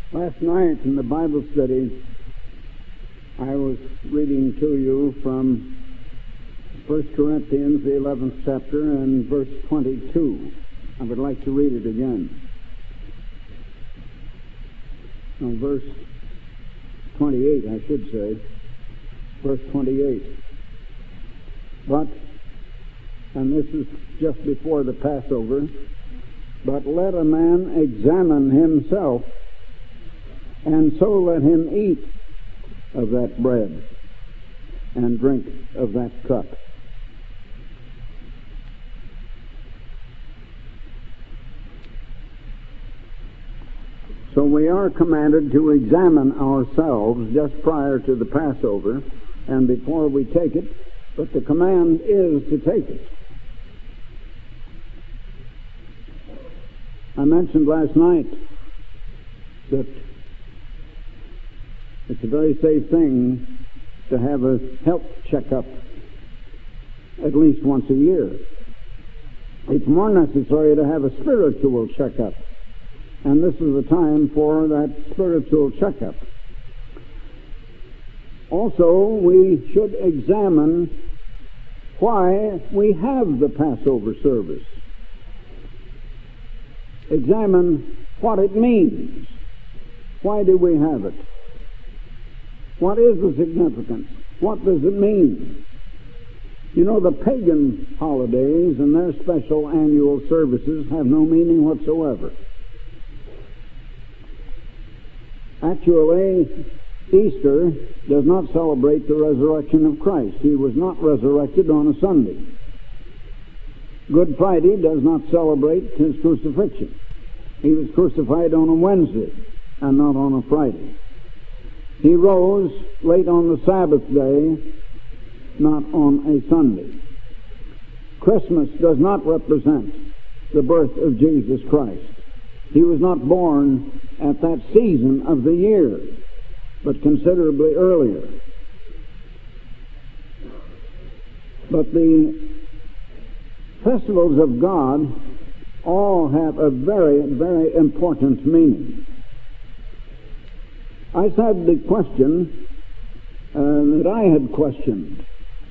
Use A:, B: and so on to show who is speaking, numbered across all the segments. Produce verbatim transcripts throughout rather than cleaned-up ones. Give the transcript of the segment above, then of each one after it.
A: Last night in the Bible study, I was reading to you from First Corinthians, the eleventh chapter, and verse twenty-two. I would like to read it again. No, verse twenty-eight, I should say. Verse twenty-eight. But, and this is just before the Passover, but let a man examine himself, and so let him eat of that bread and drink of that cup. So we are commanded to examine ourselves just prior to the Passover and before we take it, but the command is to take it. I mentioned last night that it's a very safe thing to have a health checkup at least once a year. It's more necessary to have a spiritual checkup, and this is the time for that spiritual checkup. Also, we should examine why we have the Passover service. Examine what it means. Why do we have it? What is the significance? What does it mean? You know, the pagan holidays and their special annual services have no meaning whatsoever. Actually, Easter does not celebrate the resurrection of Christ. He was not resurrected on a Sunday. Good Friday does not celebrate his crucifixion. He was crucified on a Wednesday and not on a Friday. He rose late on the Sabbath day, not on a Sunday. Christmas does not represent the birth of Jesus Christ. He was not born at that season of the year, but considerably earlier. But the festivals of God all have a very, very important meaning. I said the question uh, that I had questioned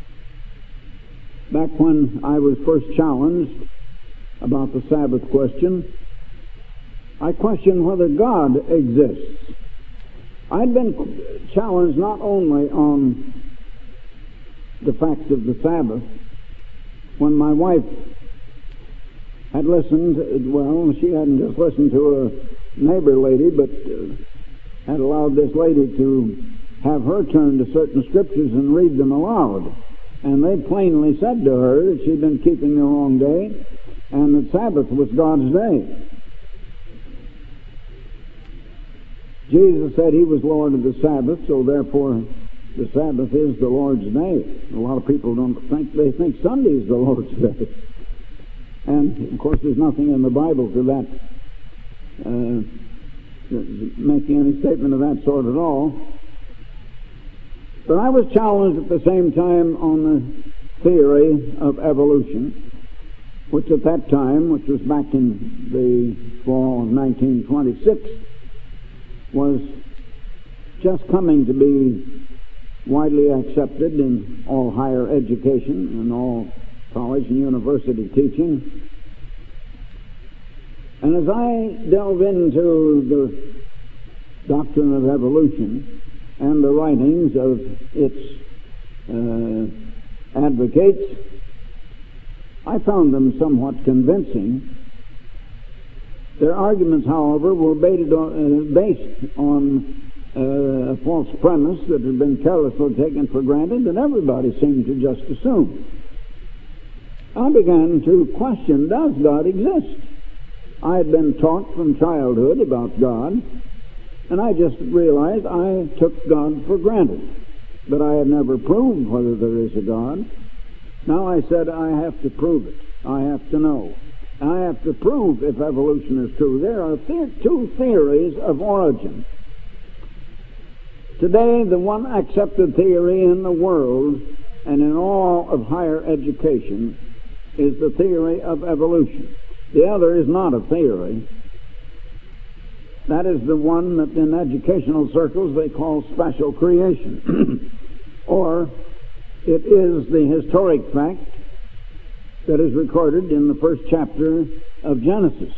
A: back when I was first challenged about the Sabbath question. I questioned whether God exists. I'd been challenged not only on the fact of the Sabbath. When my wife had listened, well, she hadn't just listened to a neighbor lady, but uh, had allowed this lady to have her turn to certain scriptures and read them aloud. And they plainly said to her that she'd been keeping the wrong day, and that Sabbath was God's day. Jesus said he was Lord of the Sabbath, so therefore the Sabbath is the Lord's day. A lot of people don't think, they think Sunday is the Lord's day. And, of course, there's nothing in the Bible to that, uh, making any statement of that sort at all. But I was challenged at the same time on the theory of evolution, which at that time, which was back in the fall of nineteen twenty-six, was just coming to be widely accepted in all higher education and all college and university teaching. And as I delve into the doctrine of evolution and the writings of its uh, advocates, I found them somewhat convincing. Their arguments, however, were based on, uh, based on uh, a false premise that had been carelessly taken for granted that everybody seemed to just assume. I began to question, does God exist? I had been taught from childhood about God, and I just realized I took God for granted, but I had never proved whether there is a God. Now I said I have to prove it. I have to know. I have to prove if evolution is true. There are th- two theories of origin. Today, the one accepted theory in the world and in all of higher education is the theory of evolution. The other is not a theory. That is the one that in educational circles they call special creation. Or it is the historic fact that is recorded in the first chapter of Genesis.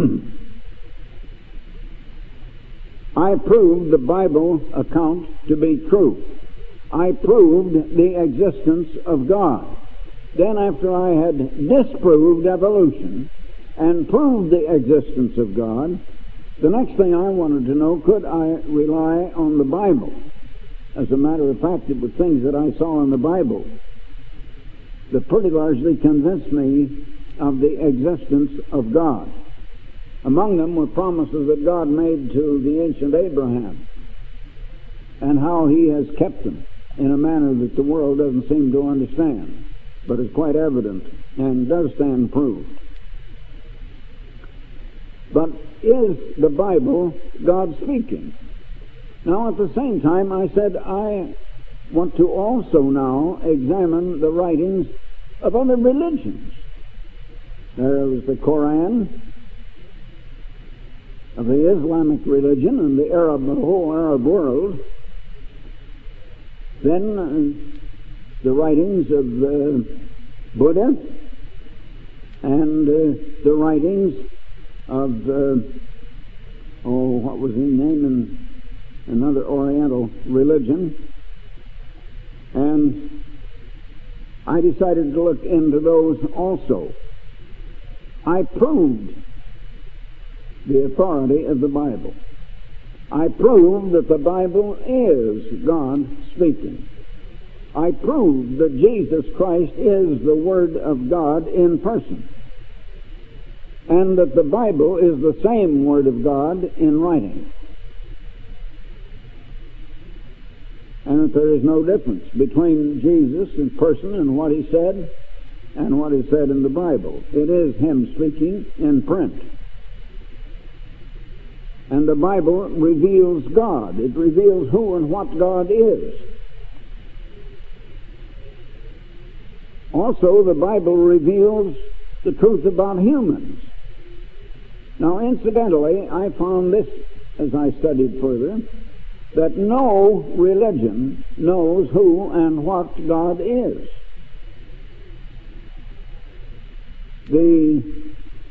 A: I proved the Bible account to be true. I proved the existence of God. Then after I had disproved evolution and proved the existence of God, the next thing I wanted to know, could I rely on the Bible? As a matter of fact, it was things that I saw in the Bible that pretty largely convinced me of the existence of God. Among them were promises that God made to the ancient Abraham, and how he has kept them in a manner that the world doesn't seem to understand, but is quite evident and does stand proved. But is the Bible God speaking? Now, at the same time, I said I want to also now examine the writings of other religions. There was the Koran of the Islamic religion and the Arab, the whole Arab world. Then uh, the writings of uh, Buddha and uh, the writings of, uh, oh, what was his name in another Oriental religion. And I decided to look into those also. I proved the authority of the Bible. I proved that the Bible is God speaking. I proved that Jesus Christ is the Word of God in person, and that the Bible is the same Word of God in writing, and that there is no difference between Jesus in person and what he said and what is said in the Bible. It is him speaking in print. And the Bible reveals God. It reveals who and what God is. Also, the Bible reveals the truth about humans. Now, incidentally, I found this as I studied further, that no religion knows who and what God is. The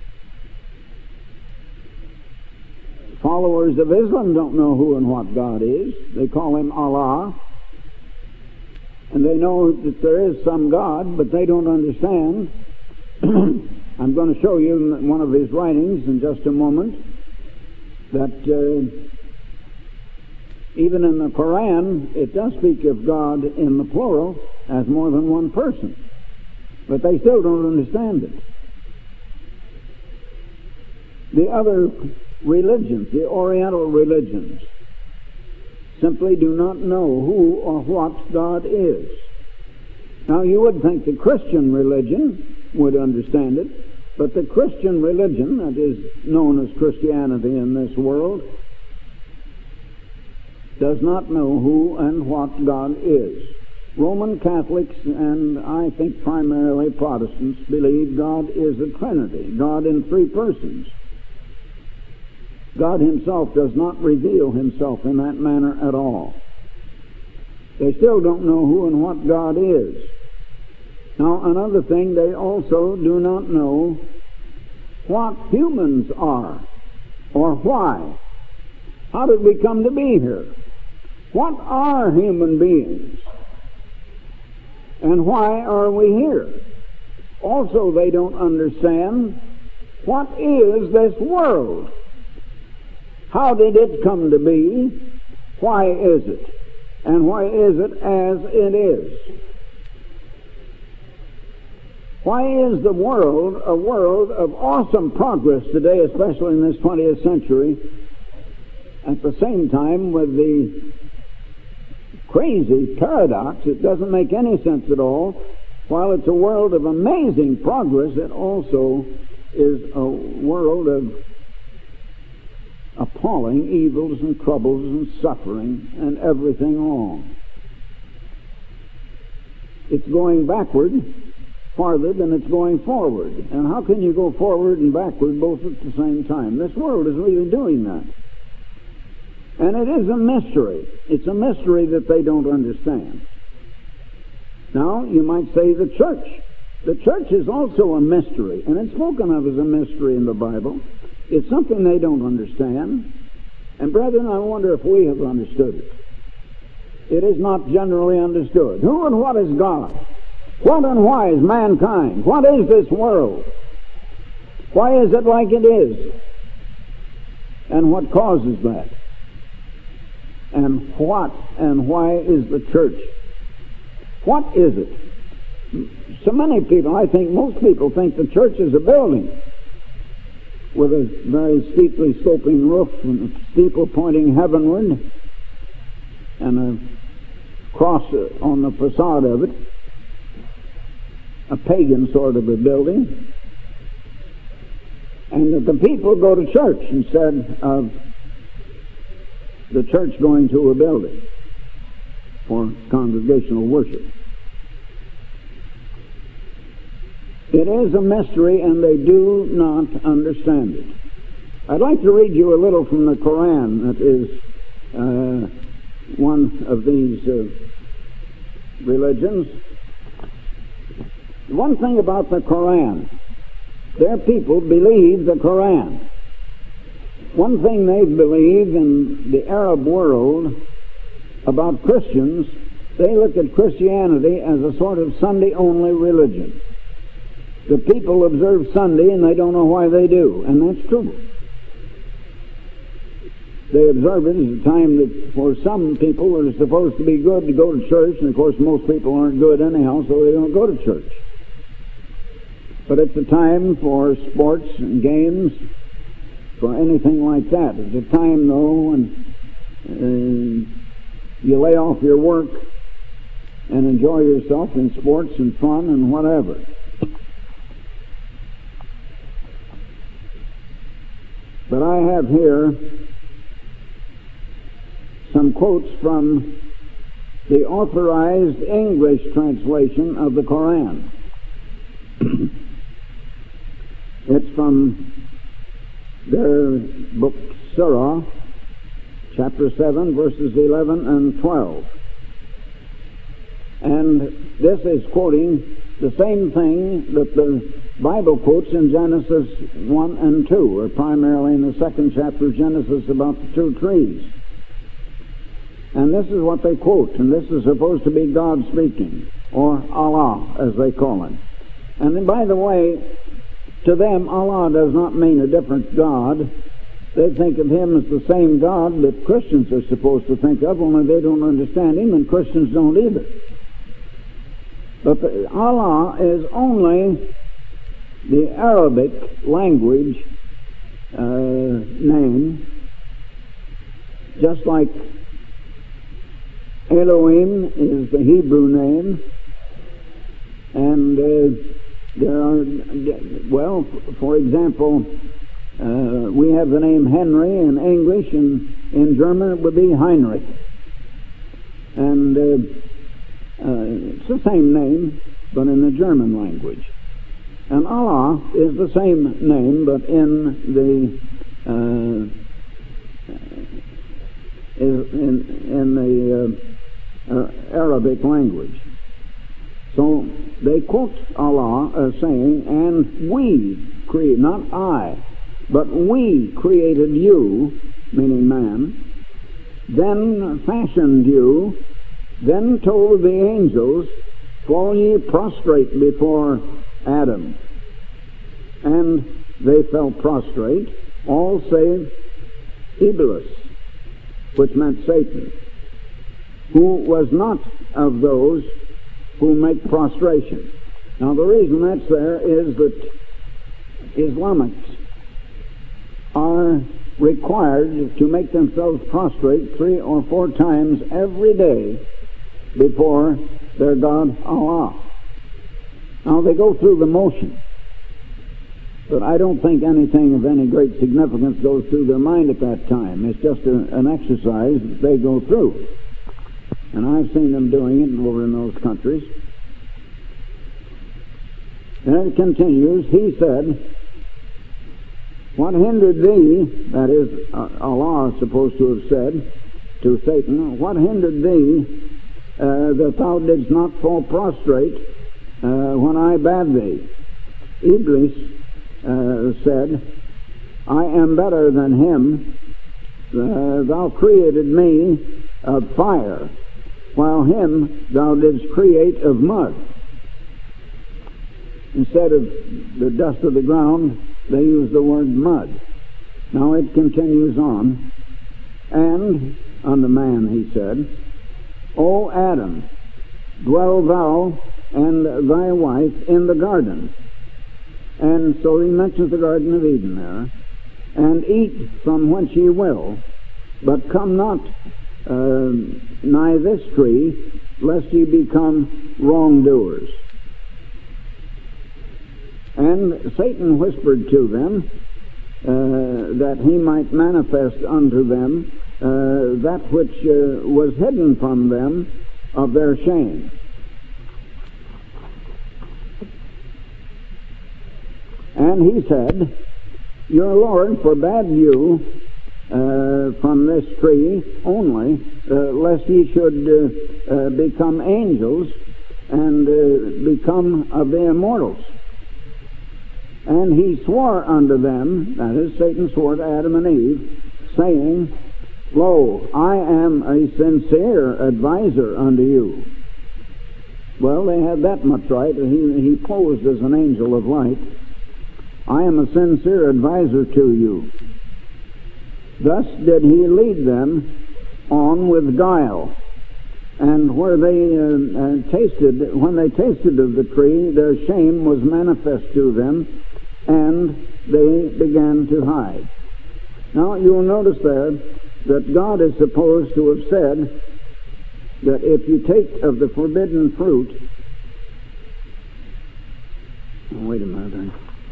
A: followers of Islam don't know who and what God is. They call him Allah. And they know that there is some God, but they don't understand. I'm going to show you in one of his writings in just a moment that uh, even in the Koran, it does speak of God in the plural as more than one person. But they still don't understand it. The other religions, the Oriental religions, simply do not know who or what God is. Now, you would think the Christian religion would understand it, but the Christian religion that is known as Christianity in this world does not know who and what God is. Roman Catholics, and I think primarily Protestants, believe God is a Trinity, God in three persons. God himself does not reveal himself in that manner at all. They still don't know who and what God is. Now, another thing, they also do not know what humans are or why. How did we come to be here? What are human beings? And why are we here? Also, they don't understand what is this world. How did it come to be? Why is it? And why is it as it is? Why is the world a world of awesome progress today, especially in this twentieth century, at the same time with the crazy paradox, it doesn't make any sense at all, while it's a world of amazing progress, it also is a world of appalling evils and troubles and suffering and everything wrong. It's going backward farther than it's going forward. And how can you go forward and backward both at the same time? This world is really doing that. And it is a mystery. It's a mystery that they don't understand. Now, you might say the church. The church is also a mystery, and it's spoken of as a mystery in the Bible. It's something they don't understand. And brethren, I wonder if we have understood it. It is not generally understood. Who and what is God? What and why is mankind? What is this world? Why is it like it is? And what causes that? And what and why is the church? What is it? So many people, I think most people think the church is a building with a very steeply sloping roof and a steeple pointing heavenward and a cross on the facade of it, a pagan sort of a building, and that the people go to church instead of the church going to a building for congregational worship. It is a mystery, and they do not understand it. I'd like to read you a little from the Koran that is uh, one of these uh, religions. One thing about the Koran, their people believe the Koran. One thing they believe in the Arab world about Christians, they look at Christianity as a sort of Sunday-only religion. The people observe Sunday and they don't know why they do, and that's true. They observe it as a time that for some people it is supposed to be good to go to church, and of course most people aren't good anyhow, so they don't go to church. But it's a time for sports and games, for anything like that. It's a time, though, when uh, you lay off your work and enjoy yourself in sports and fun and whatever. But I have here some quotes from the authorized English translation of the Koran. It's from their book Surah, chapter seven, verses eleven and twelve. And this is quoting the same thing that the Bible quotes in Genesis one and two, or primarily in the second chapter of Genesis about the two trees. And this is what they quote, and this is supposed to be God speaking, or Allah, as they call him. And then, by the way, to them, Allah does not mean a different God. They think of him as the same God that Christians are supposed to think of, only they don't understand him, and Christians don't either. But the, Allah is only the Arabic language uh, name, just like Elohim is the Hebrew name, and uh, there are, well, for example, uh, we have the name Henry in English, and in German it would be Heinrich. And uh, uh, it's the same name, but in the German language. And Allah is the same name, but in the uh, in, in the uh, uh, Arabic language. So they quote Allah as saying, "And we create, not I, but we created you," meaning man, "then fashioned you, then told the angels, fall ye prostrate before Adam. And they fell prostrate, all save Iblis," which meant Satan, "who was not of those who make prostration." Now the reason that's there is that Islamics are required to make themselves prostrate three or four times every day before their God Allah. Now they go through the motion, but I don't think anything of any great significance goes through their mind at that time. It's just a, an exercise that they go through. And I've seen them doing it over in those countries. And it continues, he said, What hindered thee, that is, uh, Allah is supposed to have said to Satan, what hindered thee uh, that thou didst not fall prostrate uh, when I bade thee? Iblis uh, said, I am better than him. Uh, thou created me of fire, while him thou didst create of mud. Instead of the dust of the ground, they use the word mud. Now it continues on. And unto man he said, O Adam, dwell thou and thy wife in the garden. And so he mentions the Garden of Eden there. And eat from whence ye will, but come not uh, nigh this tree, lest ye become wrongdoers. And Satan whispered to them uh, that he might manifest unto them uh, that which uh, was hidden from them of their shame. And he said, Your Lord forbade you uh, from this tree only, uh, lest ye should uh, uh, become angels and uh, become of the immortals. And he swore unto them, that is, Satan swore to Adam and Eve, saying, Lo, I am a sincere advisor unto you. Well, they had that much right. He, he posed as an angel of light. I am a sincere advisor to you. Thus did he lead them on with guile. And where they uh, uh, tasted, when they tasted of the tree, their shame was manifest to them, and they began to hide. Now you will notice there that God is supposed to have said that if you take of the forbidden fruit, oh, wait a minute,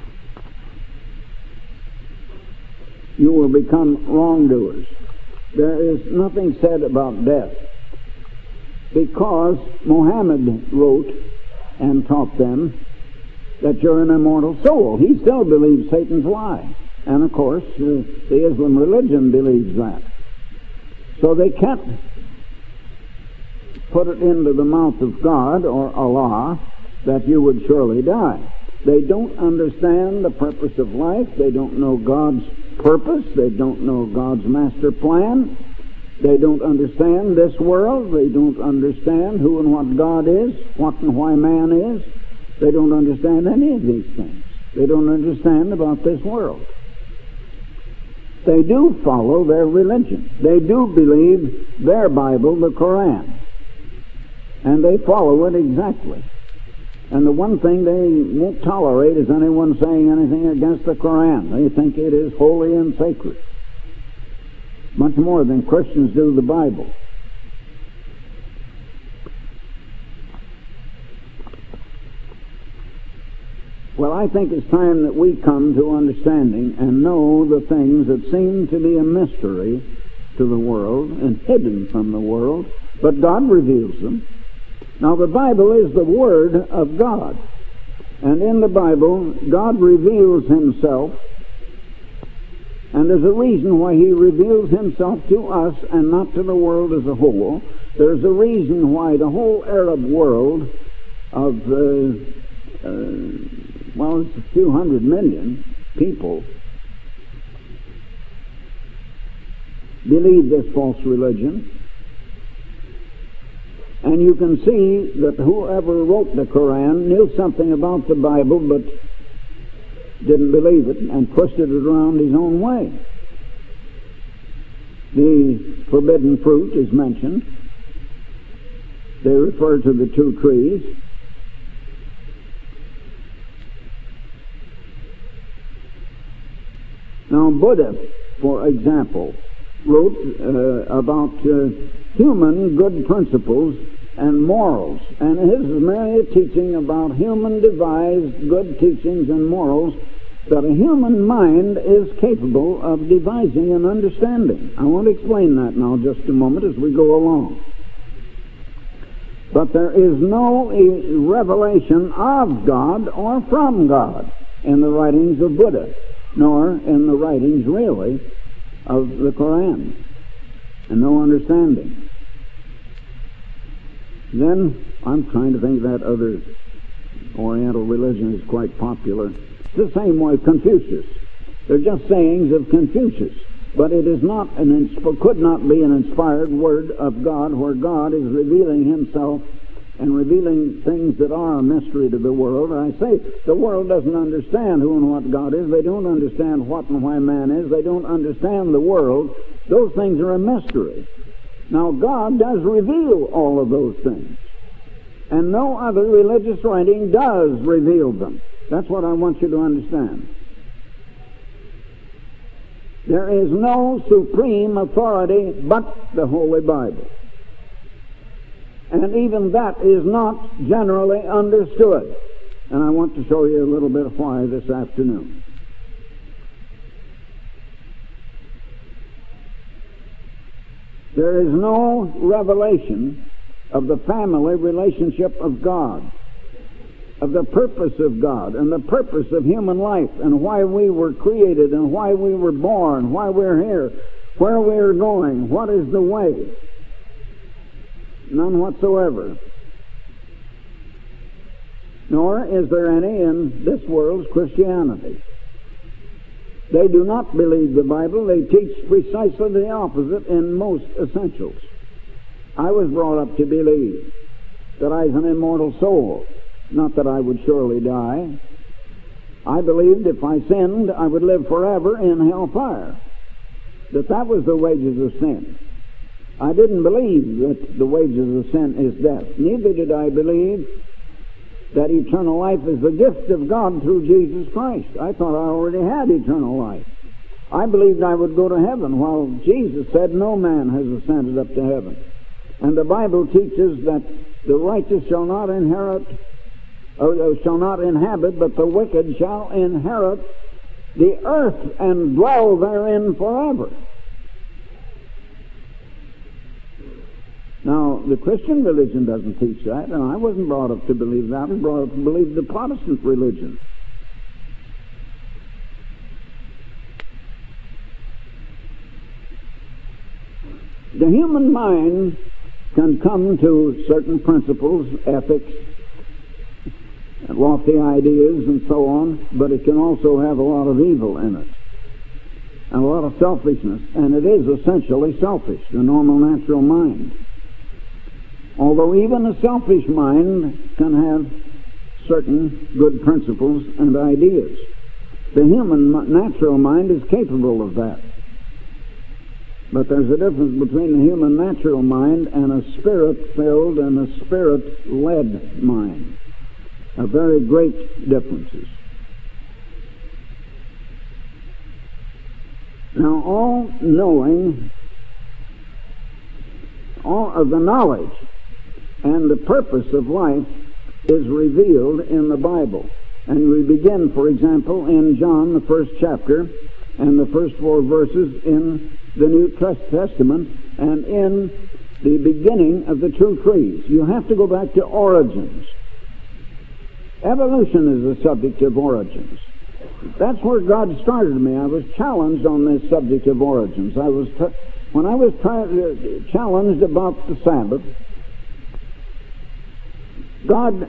A: you will become wrongdoers. There is nothing said about death, because Muhammad wrote and taught them that you're an immortal soul. He still believes Satan's lie. And of course, uh, the Islam religion believes that. So they can't put it into the mouth of God or Allah that you would surely die. They don't understand the purpose of life. They don't know God's purpose. They don't know God's master plan. They don't understand this world. They don't understand who and what God is, what and why man is. They don't understand any of these things. They don't understand about this world. They do follow their religion. They do believe their Bible, the Koran. And they follow it exactly. And the one thing they won't tolerate is anyone saying anything against the Koran. They think it is holy and sacred, much more than Christians do the Bible. Well, I think it's time that we come to understanding and know the things that seem to be a mystery to the world and hidden from the world, but God reveals them. Now, the Bible is the Word of God, and in the Bible, God reveals Himself, and there's a reason why He reveals Himself to us and not to the world as a whole. There's a reason why the whole Arab world of uh, uh, well, it's a few hundred million people believe this false religion. And you can see that whoever wrote the Koran knew something about the Bible but didn't believe it and twisted it around his own way. The forbidden fruit is mentioned. They refer to the two trees. Now, Buddha, for example, wrote uh, about uh, human good principles and morals, and his is merely a teaching about human-devised good teachings and morals that a human mind is capable of devising and understanding. I want to explain that now just a moment as we go along. But there is no revelation of God or from God in the writings of Buddha. nor in the writings, really, of the Quran, and no understanding. Then, I'm trying to think that other Oriental religion is quite popular. It's the same way Confucius. They're just sayings of Confucius. But it is not an insp- could not be an inspired word of God, where God is revealing himself and revealing things that are a mystery to the world. And I say the world doesn't understand who and what God is. They don't understand what and why man is. They don't understand the world. Those things are a mystery. Now, God does reveal all of those things. And no other religious writing does reveal them. That's what I want you to understand. There is no supreme authority but the Holy Bible. And even that is not generally understood. And I want to show you a little bit of why this afternoon. There is no revelation of the family relationship of God, of the purpose of God, and the purpose of human life, and why we were created, and why we were born, why we're here, where we're going, what is the way. None whatsoever. Nor is there any in this world's Christianity. They do not believe the Bible. They teach precisely the opposite in most essentials. I was brought up to believe that I was an immortal soul, not that I would surely die. I believed if I sinned, I would live forever in hellfire, that that was the wages of sin. I didn't believe that the wages of sin is death. Neither did I believe that eternal life is the gift of God through Jesus Christ. I thought I already had eternal life. I believed I would go to heaven, while Jesus said no man has ascended up to heaven. And the Bible teaches that the righteous shall not inherit, or shall not inhabit, but the wicked shall inherit the earth and dwell therein forever. Now, the Christian religion doesn't teach that, and I wasn't brought up to believe that. I was brought up to believe the Protestant religion. The human mind can come to certain principles, ethics, lofty ideas, and so on, but it can also have a lot of evil in it, and a lot of selfishness, and it is essentially selfish, the normal natural mind. Although even a selfish mind can have certain good principles and ideas. The human natural mind is capable of that. But there's a difference between the human natural mind and a spirit-filled and a spirit-led mind. A very great differences. Now, all knowing, all of the knowledge and the purpose of life is revealed in the Bible. And we begin, for example, in John, the first chapter, and the first four verses in the New Testament, and in the beginning of the two trees. You have to go back to origins. Evolution is the subject of origins. That's where God started me. I was challenged on this subject of origins. I was t- when I was t- challenged about the Sabbath, God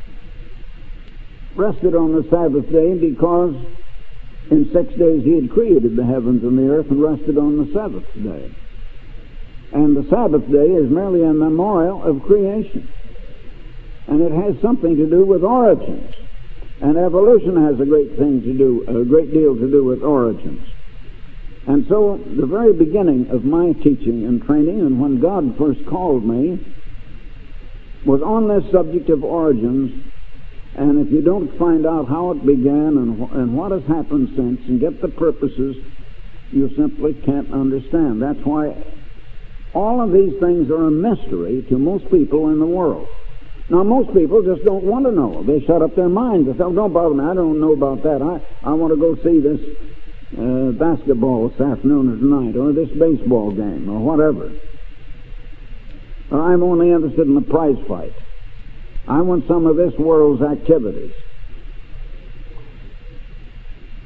A: rested on the Sabbath day because in six days He had created the heavens and the earth and rested on the seventh day. And the Sabbath day is merely a memorial of creation. And it has something to do with origins. And evolution has a great thing to do, a great deal to do with origins. And so the very beginning of my teaching and training, and when God first called me, was on this subject of origins. And if you don't find out how it began and, wh- and what has happened since and get the purposes, you simply can't understand. That's why all of these things are a mystery to most people in the world. Now, most people just don't want to know. They shut up their minds. They say, oh, don't bother me. I don't know about that. I, I want to go see this uh, basketball this afternoon or tonight, or this baseball game, or whatever. Or I'm only interested in the prize fight. I want some of this world's activities.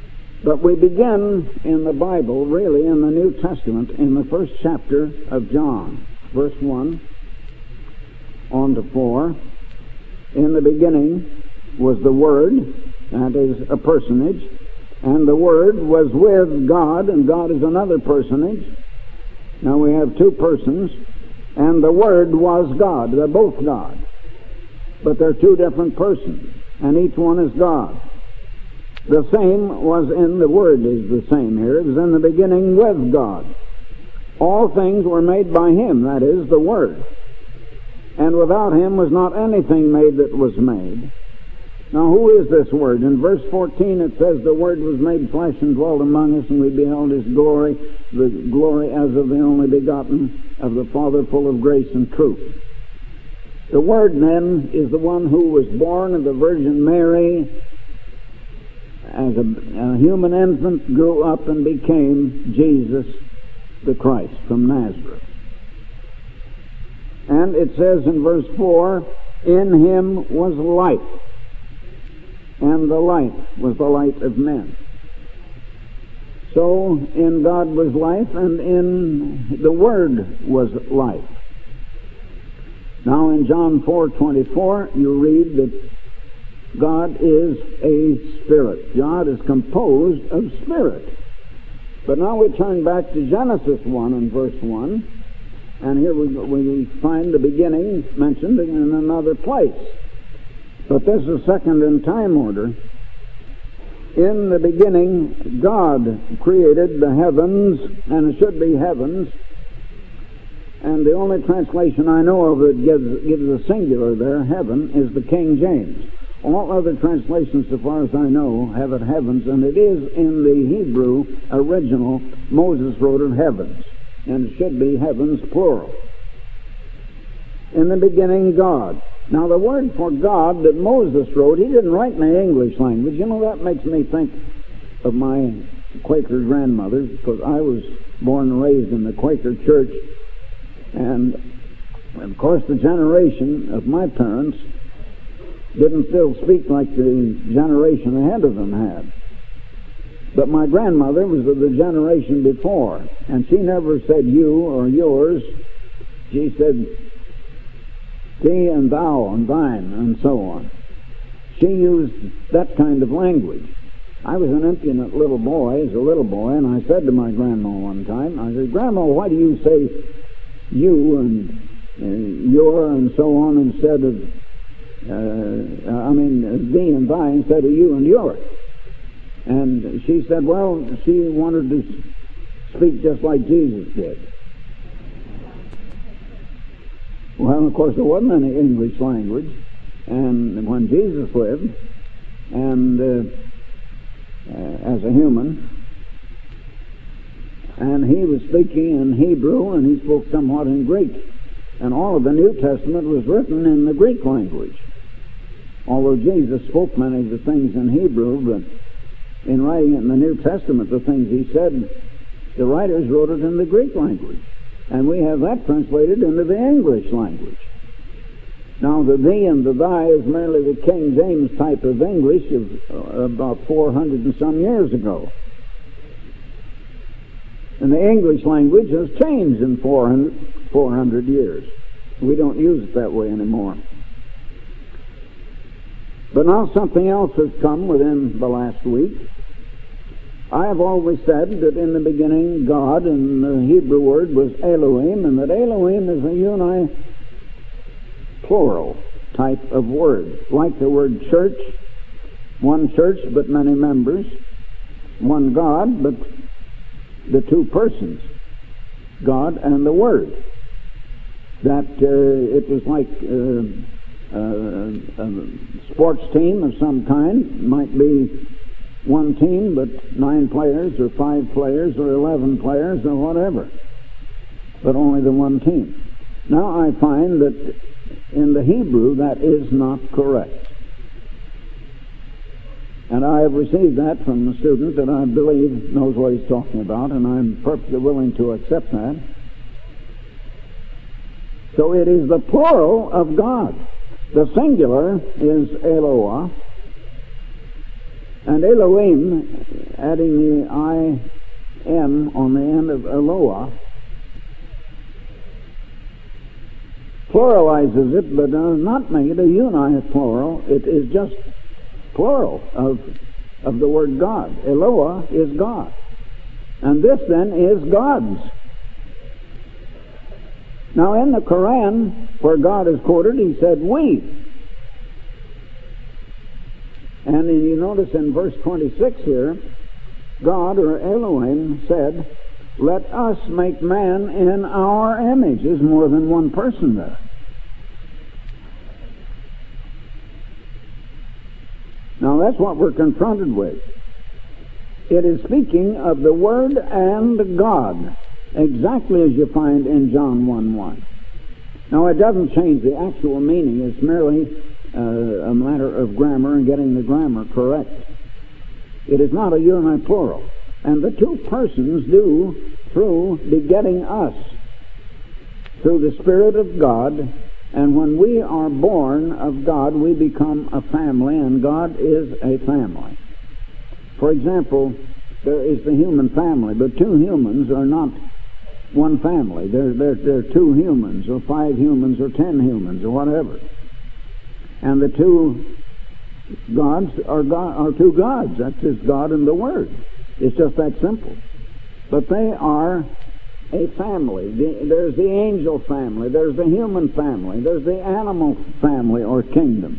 A: But we begin in the Bible, really in the New Testament, in the first chapter of John, verse one on to four. In the beginning was the Word, that is a personage, and the Word was with God, and God is another personage. Now we have two persons, and the Word was God. They're both God, but they're two different persons, and each one is God. The same was in the Word is the same here. It was in the beginning with God. All things were made by Him, that is, the Word. And without Him was not anything made that was made. Now, who is this Word? In verse fourteen it says, the Word was made flesh and dwelt among us, and we beheld His glory, the glory as of the only begotten of the Father, full of grace and truth. The Word, then, is the one who was born of the Virgin Mary, as a, a human infant, grew up and became Jesus the Christ from Nazareth. And it says in verse four, in Him was life, and the light was the light of men. So in God was life, and in the Word was life. Now in John four twenty-four you read that God is a spirit. God is composed of spirit. But now we turn back to Genesis one and verse one, and here we, we find the beginning mentioned in another place. But this is second in time order. In the beginning, God created the heavens, and it should be heavens, and the only translation I know of that gives, gives a singular there, heaven, is the King James. All other translations, so far as I know, have it heavens, and it is in the Hebrew original. Moses wrote it heavens, and it should be heavens, plural. In the beginning, God. Now, the word for God that Moses wrote, he didn't write in the English language. You know, that makes me think of my Quaker grandmother, because I was born and raised in the Quaker church, and, of course, the generation of my parents didn't still speak like the generation ahead of them had. But my grandmother was of the generation before, and she never said you or yours. She said thee and thou and thine and so on. She used that kind of language. I was an impudent little boy as a little boy, and I said to my grandma one time, I said, Grandma, why do you say you and uh, your and so on instead of Uh, I mean, thee and thy instead of you and yours? And she said, well, she wanted to speak just like Jesus did. Well, of course, there wasn't any English language, and when Jesus lived, and uh, uh, as a human, and he was speaking in Hebrew, and he spoke somewhat in Greek, and all of the New Testament was written in the Greek language. Although Jesus spoke many of the things in Hebrew, but in writing it in the New Testament, the things he said, the writers wrote it in the Greek language. And we have that translated into the English language. Now, the thee and the thy is merely the King James type of English of uh, about four hundred and some years ago. And the English language has changed in four hundred years. We don't use it that way anymore. But now something else has come within the last week. I have always said that in the beginning God, and the Hebrew word was Elohim, and that Elohim is a uni plural type of word. Like the word church, one church but many members, one God but the two persons, God and the Word. That uh, it was like uh, uh, a sports team of some kind. Might be one team, but nine players or five players or eleven players or whatever, but only the one team. Now I find that in the Hebrew that is not correct. And I have received that from a student that I believe knows what he's talking about, and I'm perfectly willing to accept that. So it is the plural of God. The singular is Eloah, And Elohim, adding the I M on the end of Eloah, pluralizes it, but does not make it a uniplural. It is just plural of, of the word God. Eloah is God. And this then is God's. Now in the Quran, where God is quoted, he said, we. And you notice in verse twenty-six here, God, or Elohim, said, let us make man in our image. There's more than one person there. Now that's what we're confronted with. It is speaking of the Word and God, exactly as you find in John one one. Now it doesn't change the actual meaning. It's merely uh, a matter of grammar and getting the grammar correct. It is not a uniplural. And the two persons do through begetting us, through the Spirit of God. And when we are born of God, we become a family, and God is a family. For example, there is the human family, but two humans are not one family. They're, they're, they're two humans, or five humans, or ten humans, or whatever. And the two gods are, God, are two gods. That's just God and the Word. It's just that simple. But they are a family. The, there's the angel family. There's the human family. There's the animal family or kingdom.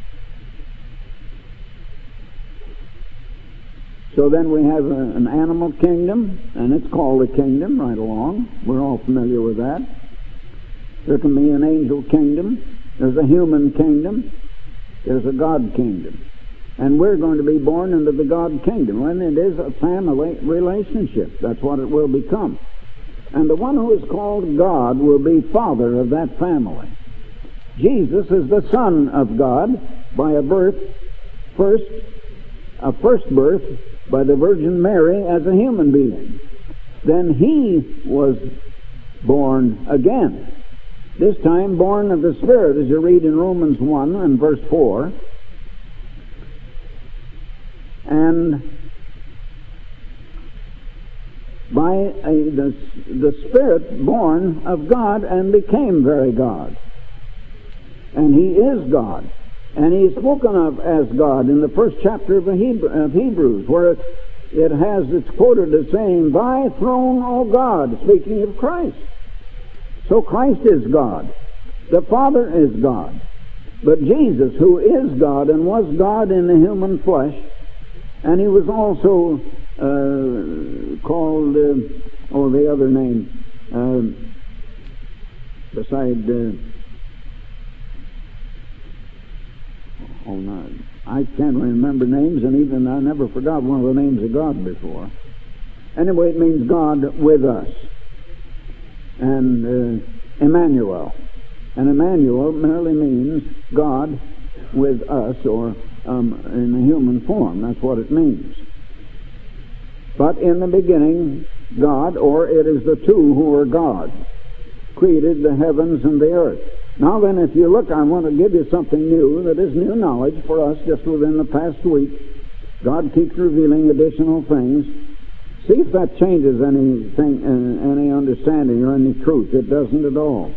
A: So then we have a, an animal kingdom, and it's called a kingdom right along. We're all familiar with that. There can be an angel kingdom. There's a human kingdom. There's a God kingdom. And we're going to be born into the God kingdom. And it is a family relationship. That's what it will become. And the one who is called God will be father of that family. Jesus is the Son of God by a birth, first, a first birth by the Virgin Mary as a human being. Then he was born again. This time born of the Spirit, as you read in Romans one and verse four. And by a, the, the Spirit born of God and became very God. And he is God. And he's spoken of as God in the first chapter of, Hebrew, of Hebrews, where it, it has, it's quoted as saying, thy throne, O God, speaking of Christ. So Christ is God. The Father is God. But Jesus, who is God and was God in the human flesh, and he was also uh, called, uh, oh, the other name, uh, beside, uh, oh, no, I can't remember names, and even I never forgot one of the names of God before. Anyway, it means God with us. And uh, Emmanuel. And Emmanuel merely means God with us, or um, in a human form. That's what it means. But in the beginning, God, or it is the two who are God, created the heavens and the earth. Now then, if you look, I want to give you something new that is new knowledge for us just within the past week. God keeps revealing additional things. See if that changes anything, uh, any understanding or any truth. It doesn't at all.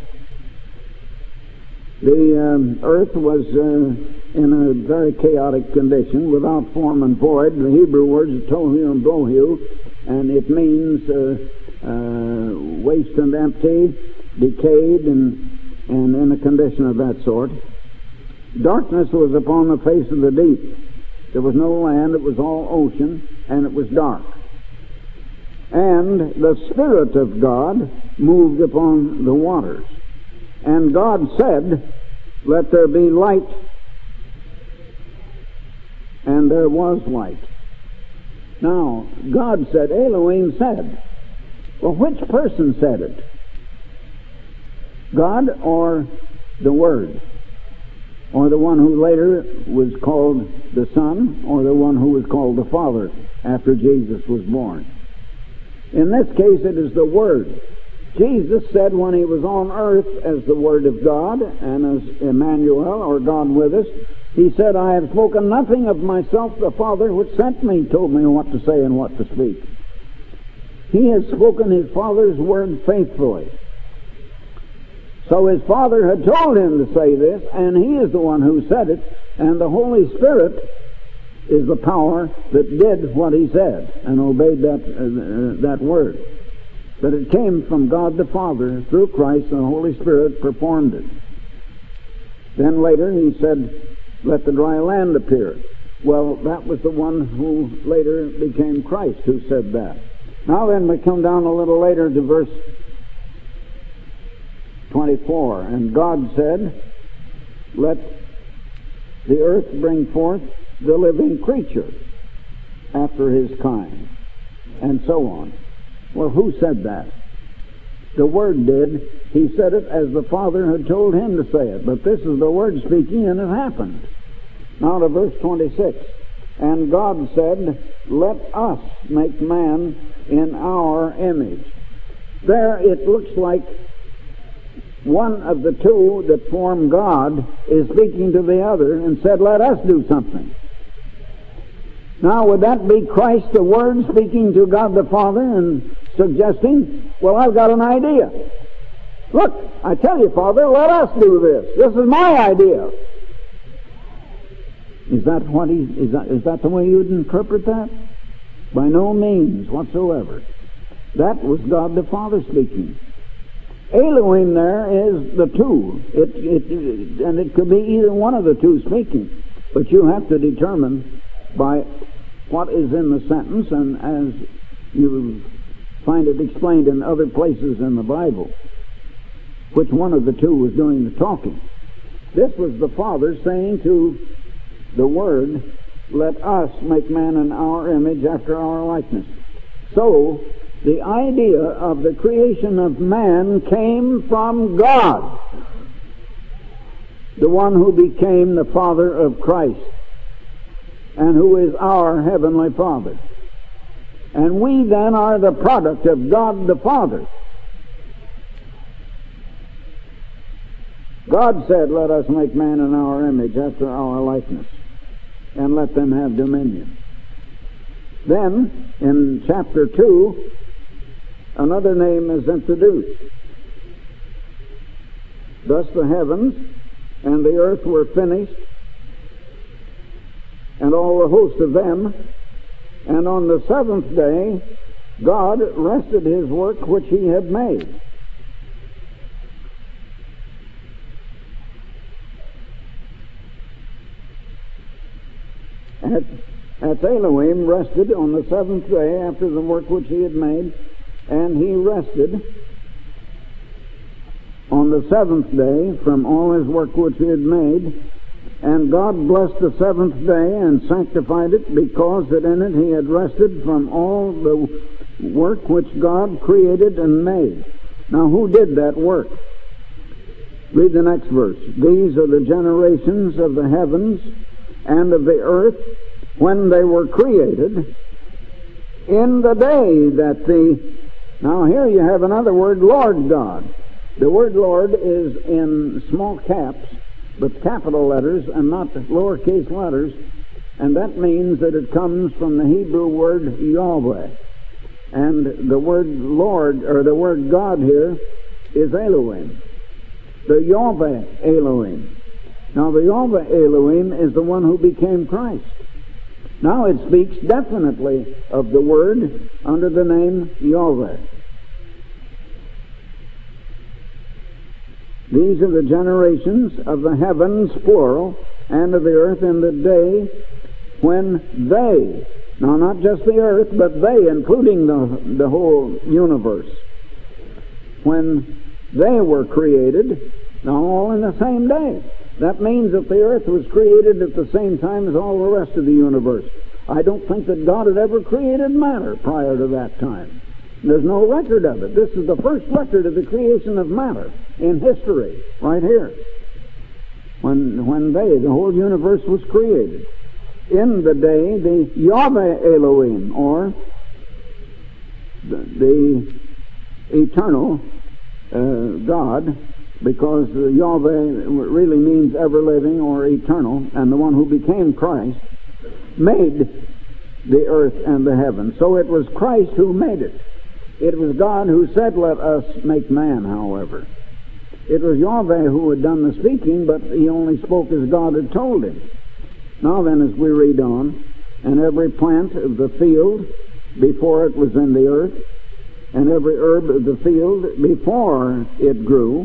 A: The um, earth was uh, in a very chaotic condition, without form and void. The Hebrew word is tohu and bohu, and it means uh, uh, waste and empty, decayed, and, and in a condition of that sort. Darkness was upon the face of the deep. There was no land, it was all ocean, and it was dark. And the Spirit of God moved upon the waters. And God said, let there be light. And there was light. Now, God said, Elohim said. Well, which person said it? God or the Word? Or the one who later was called the Son? Or the one who was called the Father after Jesus was born? In this case, it is the Word. Jesus said when he was on earth as the Word of God and as Emmanuel, or God with us, He said, I have spoken nothing of myself. The Father which sent me told me what to say and what to speak. He has spoken his Father's word faithfully. So his Father had told him to say this, and he is the one who said it, and the Holy Spirit is the power that did what he said and obeyed that, uh, that word. But it came from God the Father through Christ, and the Holy Spirit performed it. Then later he said, let the dry land appear. Well, that was the one who later became Christ who said that. Now then, we come down a little later to verse twenty-four. And God said, let the earth bring forth the living creature after his kind, and so on. Well, who said that? The Word did. He said it as the Father had told him to say it. But this is the Word speaking, and it happened. Now to verse twenty-six. And God said, let us make man in our image. There it looks like one of the two that form God is speaking to the other and said, let us do something. Now, would that be Christ the Word speaking to God the Father and suggesting, well, I've got an idea. Look, I tell you, Father, let us do this. This is my idea. Is that what he is that is that the way you'd interpret that? By no means whatsoever. That was God the Father speaking. Elohim there is the two. It, it, and it could be either one of the two speaking. But you have to determine by what is in the sentence, and as you find it explained in other places in the Bible, which one of the two was doing the talking. This was the Father saying to the Word, let us make man in our image after our likeness. So, the idea of the creation of man came from God, the one who became the Father of Christ, and who is our Heavenly Father. And we then are the product of God the Father. God said, let us make man in our image after our likeness, and let them have dominion. Then, in chapter two, another name is introduced. Thus the heavens and the earth were finished, and all the host of them. And on the seventh day, God rested his work which he had made. At, at Elohim rested on the seventh day after the work which he had made, and he rested on the seventh day from all his work which he had made. And God blessed the seventh day and sanctified it, because that in it he had rested from all the work which God created and made. Now, who did that work? Read the next verse. These are the generations of the heavens and of the earth when they were created, in the day that the... Now, here you have another word, Lord God. The word Lord is in small caps, but capital letters and not lowercase letters, and that means that it comes from the Hebrew word Yahweh. And the word Lord, or the word God here, is Elohim. The Yahweh Elohim. Now the Yahweh Elohim is the one who became Christ. Now it speaks definitely of the Word under the name Yahweh. These are the generations of the heavens, plural, and of the earth in the day when they, now not just the earth, but they, including the, the whole universe, when they were created, now all in the same day. That means that the earth was created at the same time as all the rest of the universe. I don't think that God had ever created matter prior to that time. There's no record of it. This is the first record of the creation of matter in history, right here. When, when they, the whole universe was created. In the day, the Yahweh Elohim, or the, the eternal uh, God, because uh, Yahweh really means ever-living or eternal, and the one who became Christ made the earth and the heaven. So it was Christ who made it. It was God who said, "Let us make man," however. It was Yahweh who had done the speaking, but he only spoke as God had told him. Now then, as we read on, and every plant of the field before it was in the earth, and every herb of the field before it grew.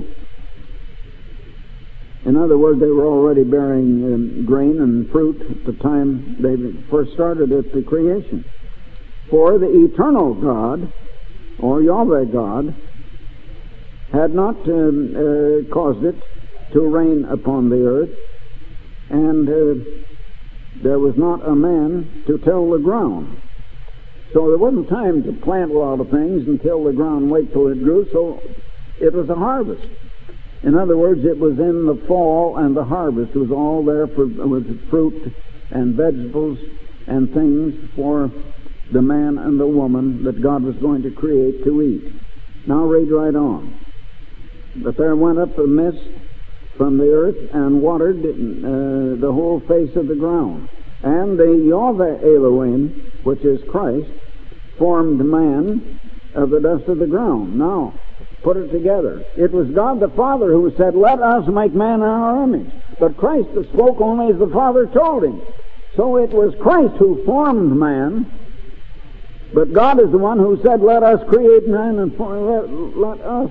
A: In other words, they were already bearing um, grain and fruit at the time they first started at the creation. For the eternal God, or Yahweh God, had not um, uh, caused it to rain upon the earth, and uh, there was not a man to till the ground. So there wasn't time to plant a lot of things and till the ground, wait till it grew, so it was a harvest. In other words, it was in the fall, and the harvest was all there for, with fruit and vegetables and things for the man and the woman that God was going to create to eat. Now read right on. But there went up a mist from the earth and watered uh, the whole face of the ground. And the Yahweh Elohim, which is Christ, formed man of the dust of the ground. Now, put it together. It was God the Father who said, "Let us make man in our image." But Christ spoke only as the Father told him. So it was Christ who formed man, but God is the one who said, "Let us create man and form, let, let us."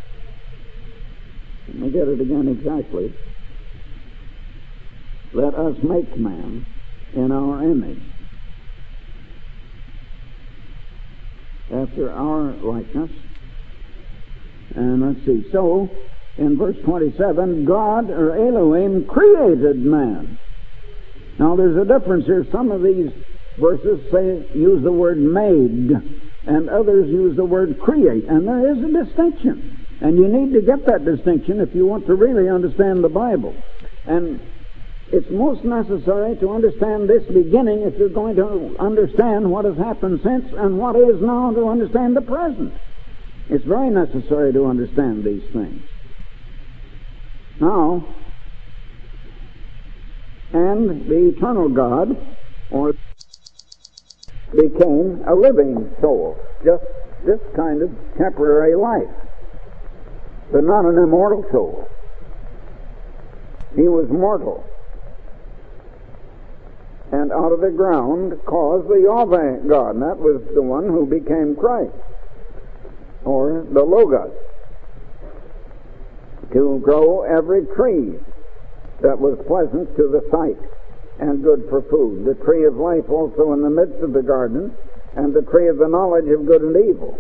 A: Let me get it again exactly. "Let us make man in our image, after our likeness." And let's see. So, in verse twenty-seven, God, or Elohim, created man. Now, there's a difference here. Some of these verses say, use the word made, and others use the word create. And there is a distinction. And you need to get that distinction if you want to really understand the Bible. And it's most necessary to understand this beginning if you're going to understand what has happened since and what is now to understand the present. It's very necessary to understand these things. Now, and the eternal God, or became a living soul, just this kind of temporary life, but not an immortal soul. He was mortal. And out of the ground caused the Yahweh God, and that was the one who became Christ, or the Logos, to grow every tree that was pleasant to the sight and good for food, the tree of life also in the midst of the garden, and the tree of the knowledge of good and evil.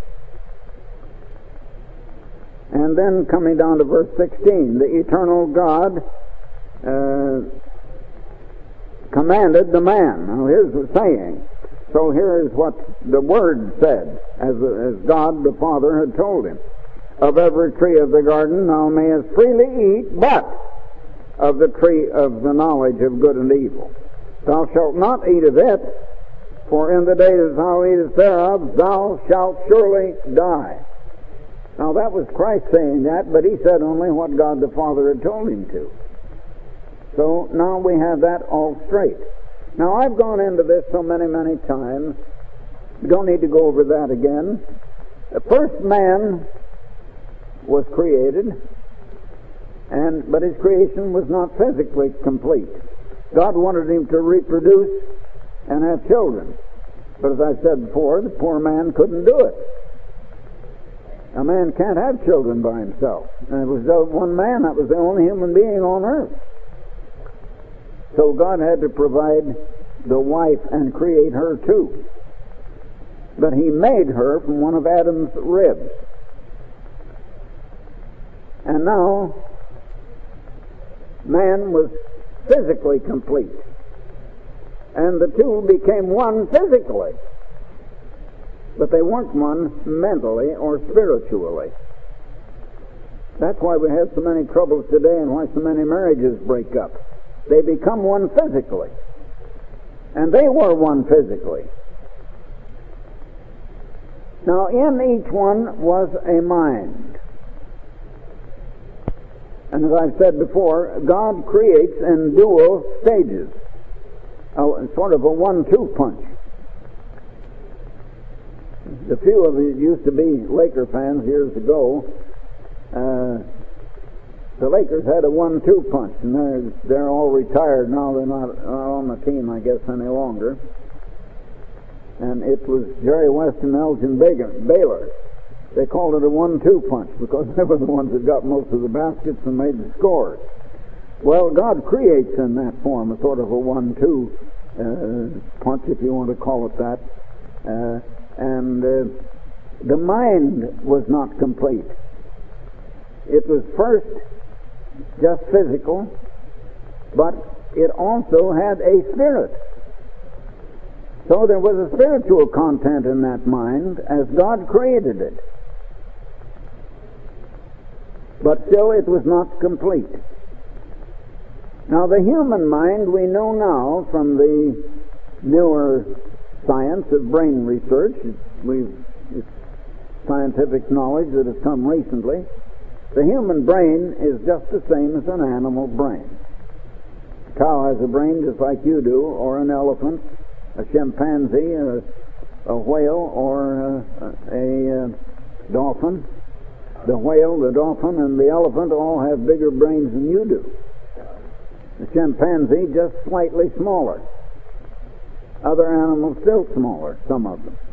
A: And then coming down to verse sixteen, the eternal God uh, commanded the man. Now here's the saying. So here is what the Word said, as, as God the Father had told him. "Of every tree of the garden thou mayest freely eat, but of the tree of the knowledge of good and evil thou shalt not eat of it, for in the day that thou eatest thereof thou shalt surely die." Now that was Christ saying that, but he said only what God the Father had told him to. So now we have that all straight. Now I've gone into this so many, many times. Don't need to go over that again. The first man was created, and but his creation was not physically complete. God wanted him to reproduce and have children. But as I said before, the poor man couldn't do it. A man can't have children by himself. And it was one man, that was the only human being on earth. So God had to provide the wife and create her too. But he made her from one of Adam's ribs. And now, man was physically complete. And the two became one physically. But they weren't one mentally or spiritually. That's why we have so many troubles today and why so many marriages break up. They become one physically. And they were one physically. Now, in each one was a mind. And as I've said before, God creates in dual stages, a, sort of a one two punch. The few of you used to be Laker fans years ago, uh, the Lakers had a one two punch, and they're, they're all retired now. They're not, not on the team, I guess, any longer. And it was Jerry West and Elgin Baylor. They called it a one two punch because they were the ones that got most of the baskets and made the scores. Well, God creates in that form a sort of a one two uh, punch, if you want to call it that. Uh, and uh, the mind was not complete. It was first just physical, but it also had a spirit. So there was a spiritual content in that mind as God created it. But still it was not complete. Now the human mind, we know now from the newer science of brain research, we've, it's scientific knowledge that has come recently, the human brain is just the same as an animal brain. A cow has a brain just like you do, or an elephant, a chimpanzee, a, a whale, or a, a, a dolphin. The whale, the dolphin, and the elephant all have bigger brains than you do. The chimpanzee just slightly smaller. Other animals still smaller, some of them.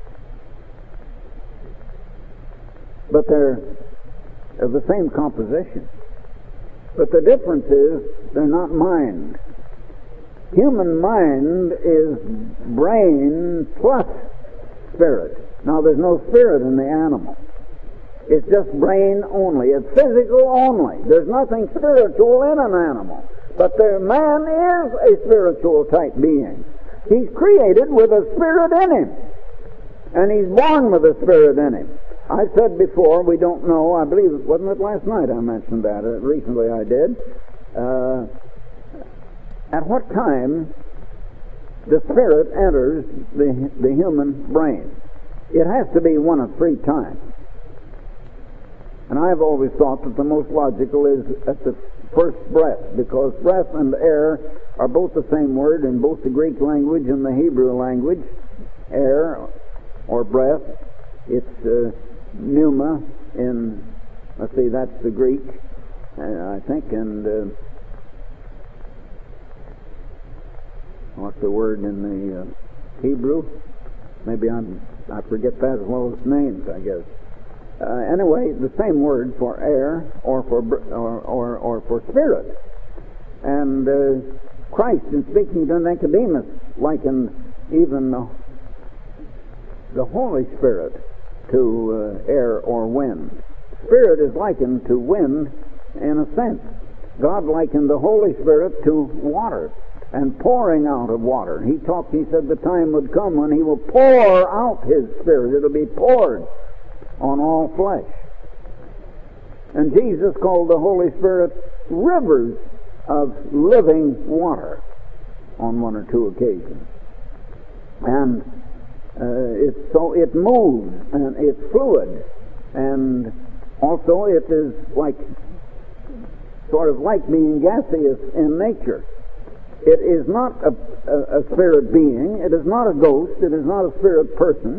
A: But they're of the same composition. But the difference is they're not mind. Human mind is brain plus spirit. Now there's no spirit in the animal. It's just brain only. It's physical only. There's nothing spiritual in an animal. But the man is a spiritual type being. He's created with a spirit in him. And he's born with a spirit in him. I said before, we don't know, I believe, wasn't it last night I mentioned that? Uh, recently I did. Uh, at what time the spirit enters the, the human brain? It has to be one of three times. And I've always thought that the most logical is at the first breath, because breath and air are both the same word in both the Greek language and the Hebrew language. Air, or breath, it's uh, pneuma in, let's see, that's the Greek, uh, I think, and uh, what's the word in the uh, Hebrew? Maybe I'm, I forget that as well as names, I guess. Uh, anyway, the same word for air or for or or, or for spirit. And uh, Christ, in speaking to Nicodemus, likened even the, the Holy Spirit to uh, air or wind. Spirit is likened to wind in a sense. God likened the Holy Spirit to water and pouring out of water. He talked, he said the time would come when he will pour out his Spirit. It'll be poured on all flesh. And Jesus called the Holy Spirit rivers of living water on one or two occasions. And uh, it's so it moves and it's fluid, and also it is like sort of like being gaseous in nature. It is not a, a, a spirit being. It is not a ghost. It is not a spirit person.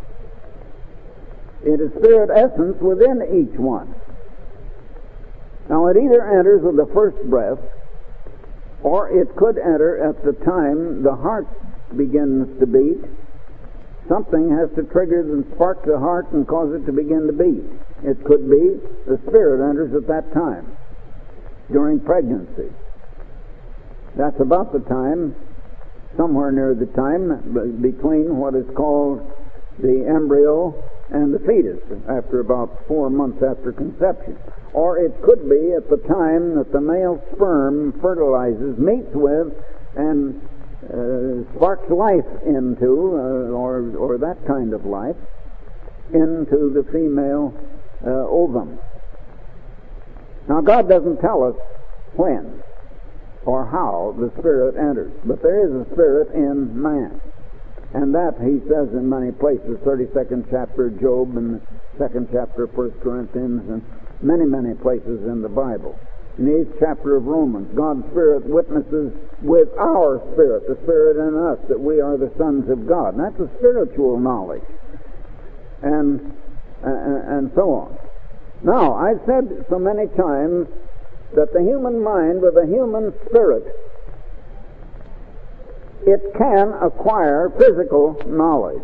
A: It is spirit essence within each one. Now it either enters with the first breath, or it could enter at the time the heart begins to beat. Something has to trigger and spark the heart and cause it to begin to beat. It could be the spirit enters at that time, during pregnancy. That's about the time, somewhere near the time, between what is called the embryo and the fetus, after about four months after conception. Or it could be at the time that the male sperm fertilizes, meets with, and uh, sparks life into, uh, or, or that kind of life, into the female uh, ovum. Now God doesn't tell us when or how the Spirit enters, but there is a Spirit in man. And that he says in many places, thirty-second chapter of Job and the second chapter of First Corinthians and many, many places in the Bible. In the eighth chapter of Romans, God's Spirit witnesses with our spirit, the Spirit in us, that we are the sons of God. And that's a spiritual knowledge. And, and, and so on. Now, I've said so many times that the human mind with a human spirit, it can acquire physical knowledge.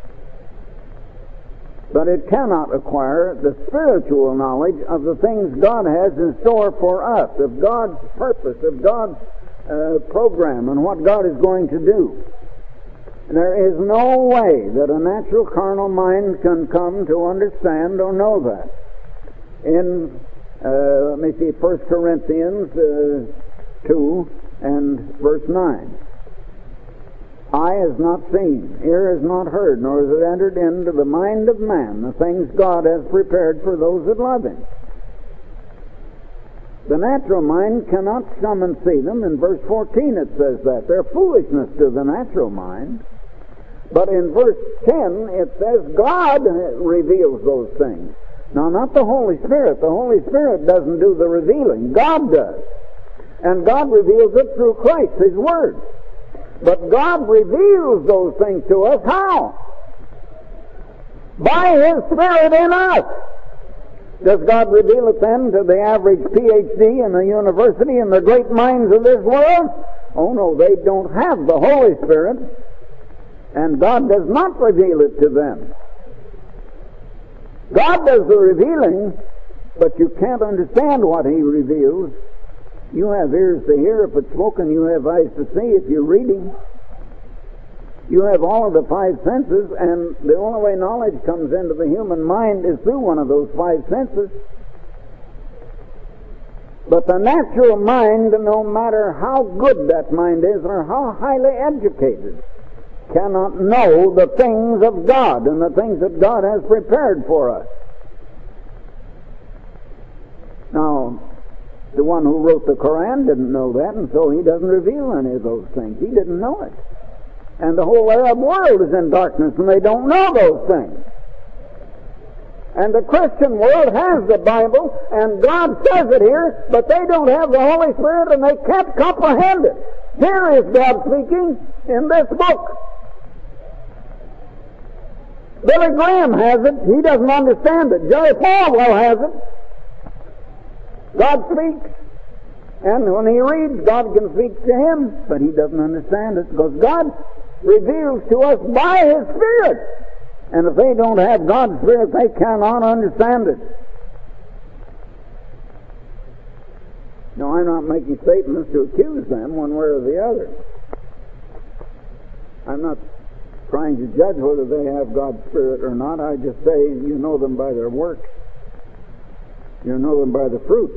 A: But it cannot acquire the spiritual knowledge of the things God has in store for us, of God's purpose, of God's uh, program, and what God is going to do. There is no way that a natural carnal mind can come to understand or know that. In, uh, let me see, First Corinthians uh, two and verse nine. Eye has not seen, ear has not heard, nor has it entered into the mind of man the things God has prepared for those that love Him. The natural mind cannot come and see them. In verse fourteen it says that. They're foolishness to the natural mind. But in verse ten it says God reveals those things. Now, not the Holy Spirit. The Holy Spirit doesn't do the revealing. God does. And God reveals it through Christ, His Word. But God reveals those things to us. How? By His Spirit in us. Does God reveal it then to the average P H D in the university and the great minds of this world? Oh no, they don't have the Holy Spirit. And God does not reveal it to them. God does the revealing, but you can't understand what He reveals. You have ears to hear if it's spoken. You have eyes to see if you're reading. You have all of the five senses, and the only way knowledge comes into the human mind is through one of those five senses. But the natural mind, no matter how good that mind is or how highly educated, cannot know the things of God and the things that God has prepared for us. Now, the one who wrote the Koran didn't know that, and so he doesn't reveal any of those things. He didn't know it. And the whole Arab world is in darkness, and they don't know those things. And the Christian world has the Bible, and God says it here, but they don't have the Holy Spirit, and they can't comprehend it. Here is God speaking in this book. Billy Graham has it. He doesn't understand it. Jerry Falwell has it. God speaks. And when he reads, God can speak to him, but he doesn't understand it because God reveals to us by His Spirit. And if they don't have God's Spirit, they cannot understand it. No, I'm not making statements to accuse them one way or the other. I'm not trying to judge whether they have God's Spirit or not. I just say you know them by their works. You know them by the fruit.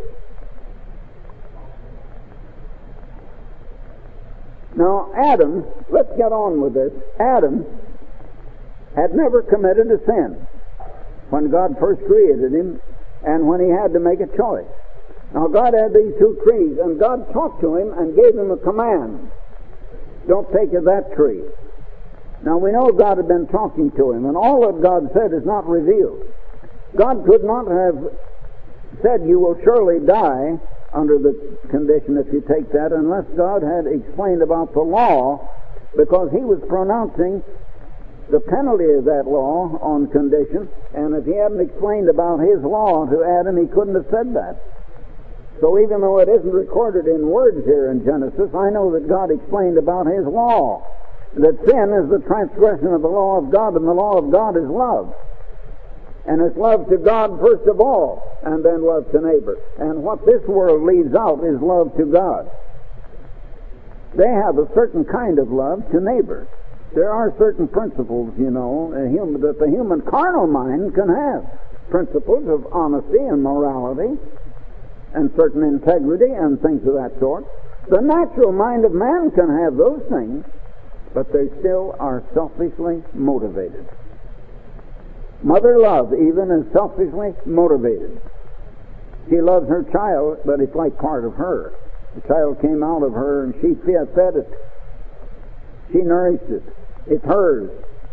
A: Now, Adam, let's get on with this. Adam had never committed a sin when God first created him and when he had to make a choice. Now, God had these two trees, and God talked to him and gave him a command. Don't take of that tree. Now, we know God had been talking to him, and all that God said is not revealed. God could not have said, you will surely die under the condition if you take that, unless God had explained about the law, because He was pronouncing the penalty of that law on condition, and if He hadn't explained about His law to Adam, He couldn't have said that. So even though it isn't recorded in words here in Genesis, I know that God explained about His law, that sin is the transgression of the law of God, and the law of God is love. And it's love to God first of all, and then love to neighbor. And what this world leaves out is love to God. They have a certain kind of love to neighbor. There are certain principles, you know, that the human carnal mind can have. Principles of honesty and morality, and certain integrity and things of that sort. The natural mind of man can have those things, but they still are selfishly motivated. Mother love even is selfishly motivated. She loves her child, but it's like part of her. The child came out of her and she fed it. She nourished it. It's hers.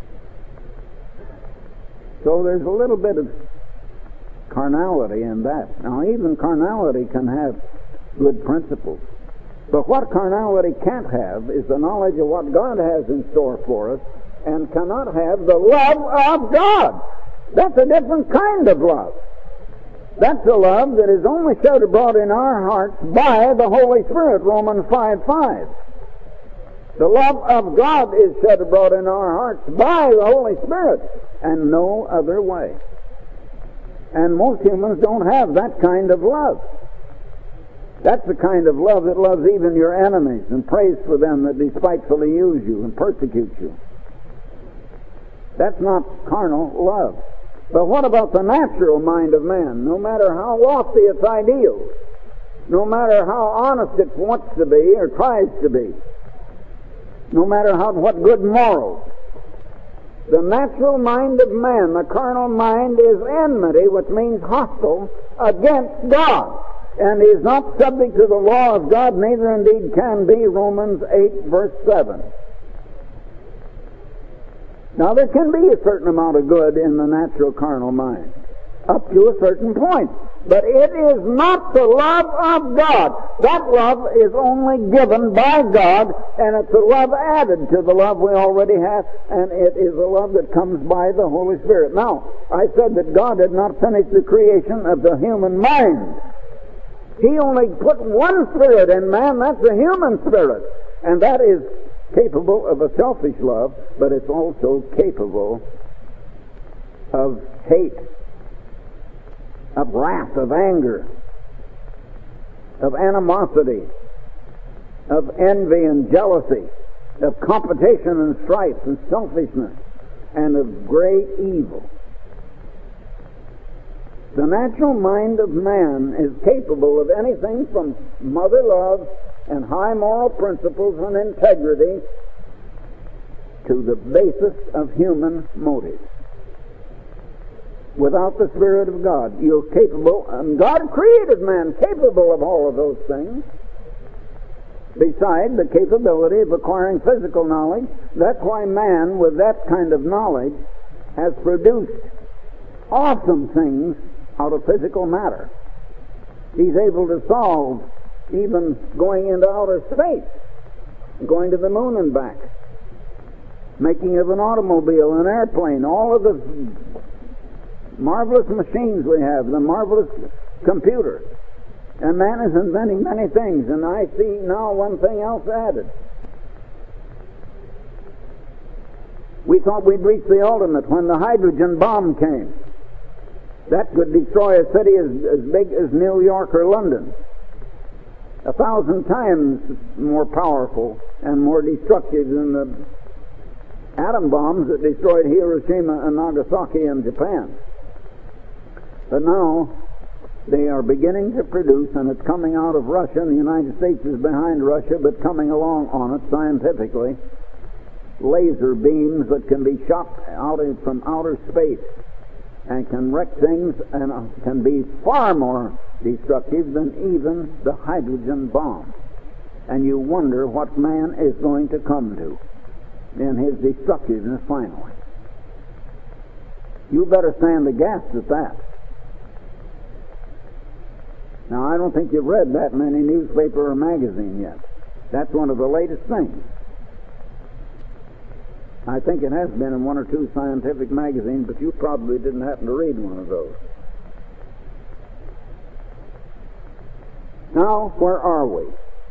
A: So there's a little bit of carnality in that. Now even carnality can have good principles. But what carnality can't have is the knowledge of what God has in store for us, and cannot have the love of God. That's a different kind of love. That's a love that is only shed abroad in our hearts by the Holy Spirit, Romans five five. The love of God is shed abroad in our hearts by the Holy Spirit, and no other way. And most humans don't have that kind of love. That's the kind of love that loves even your enemies and prays for them that despitefully use you and persecute you. That's not carnal love. But what about the natural mind of man? No matter how lofty its ideals, no matter how honest it wants to be or tries to be, no matter how what good morals, the natural mind of man, the carnal mind, is enmity, which means hostile, against God, and is not subject to the law of God, neither indeed can be, Romans eight, verse seven. Now, there can be a certain amount of good in the natural carnal mind, up to a certain point. But it is not the love of God. That love is only given by God, and it's a love added to the love we already have, and it is a love that comes by the Holy Spirit. Now, I said that God had not finished the creation of the human mind. He only put one spirit in man, that's the human spirit, and that is capable of a selfish love, but it's also capable of hate, of wrath, of anger, of animosity, of envy and jealousy, of competition and strife and selfishness, and of great evil. The natural mind of man is capable of anything from mother love and high moral principles and integrity to the basis of human motives. Without the Spirit of God, you're capable, and God created man capable of all of those things. Beside the capability of acquiring physical knowledge, that's why man, with that kind of knowledge, has produced awesome things out of physical matter. He's able to solve even going into outer space, going to the moon and back, making of an automobile, an airplane, all of the marvelous machines we have, the marvelous computer. And man is inventing many things, and I see now one thing else added. We thought we'd reached the ultimate when the hydrogen bomb came. That could destroy a city as, as big as New York or London. A thousand times more powerful and more destructive than the atom bombs that destroyed Hiroshima and Nagasaki in Japan. But now they are beginning to produce, and it's coming out of Russia, and the United States is behind Russia, but coming along on it scientifically, laser beams that can be shot out in, from outer space and can wreck things and uh, can be far more destructive than even the hydrogen bomb. And you wonder what man is going to come to in his destructiveness finally. You better stand aghast at that. Now, I don't think you've read that in any newspaper or magazine yet. That's one of the latest things. I think it has been in one or two scientific magazines, but you probably didn't happen to read one of those. Now, where are we?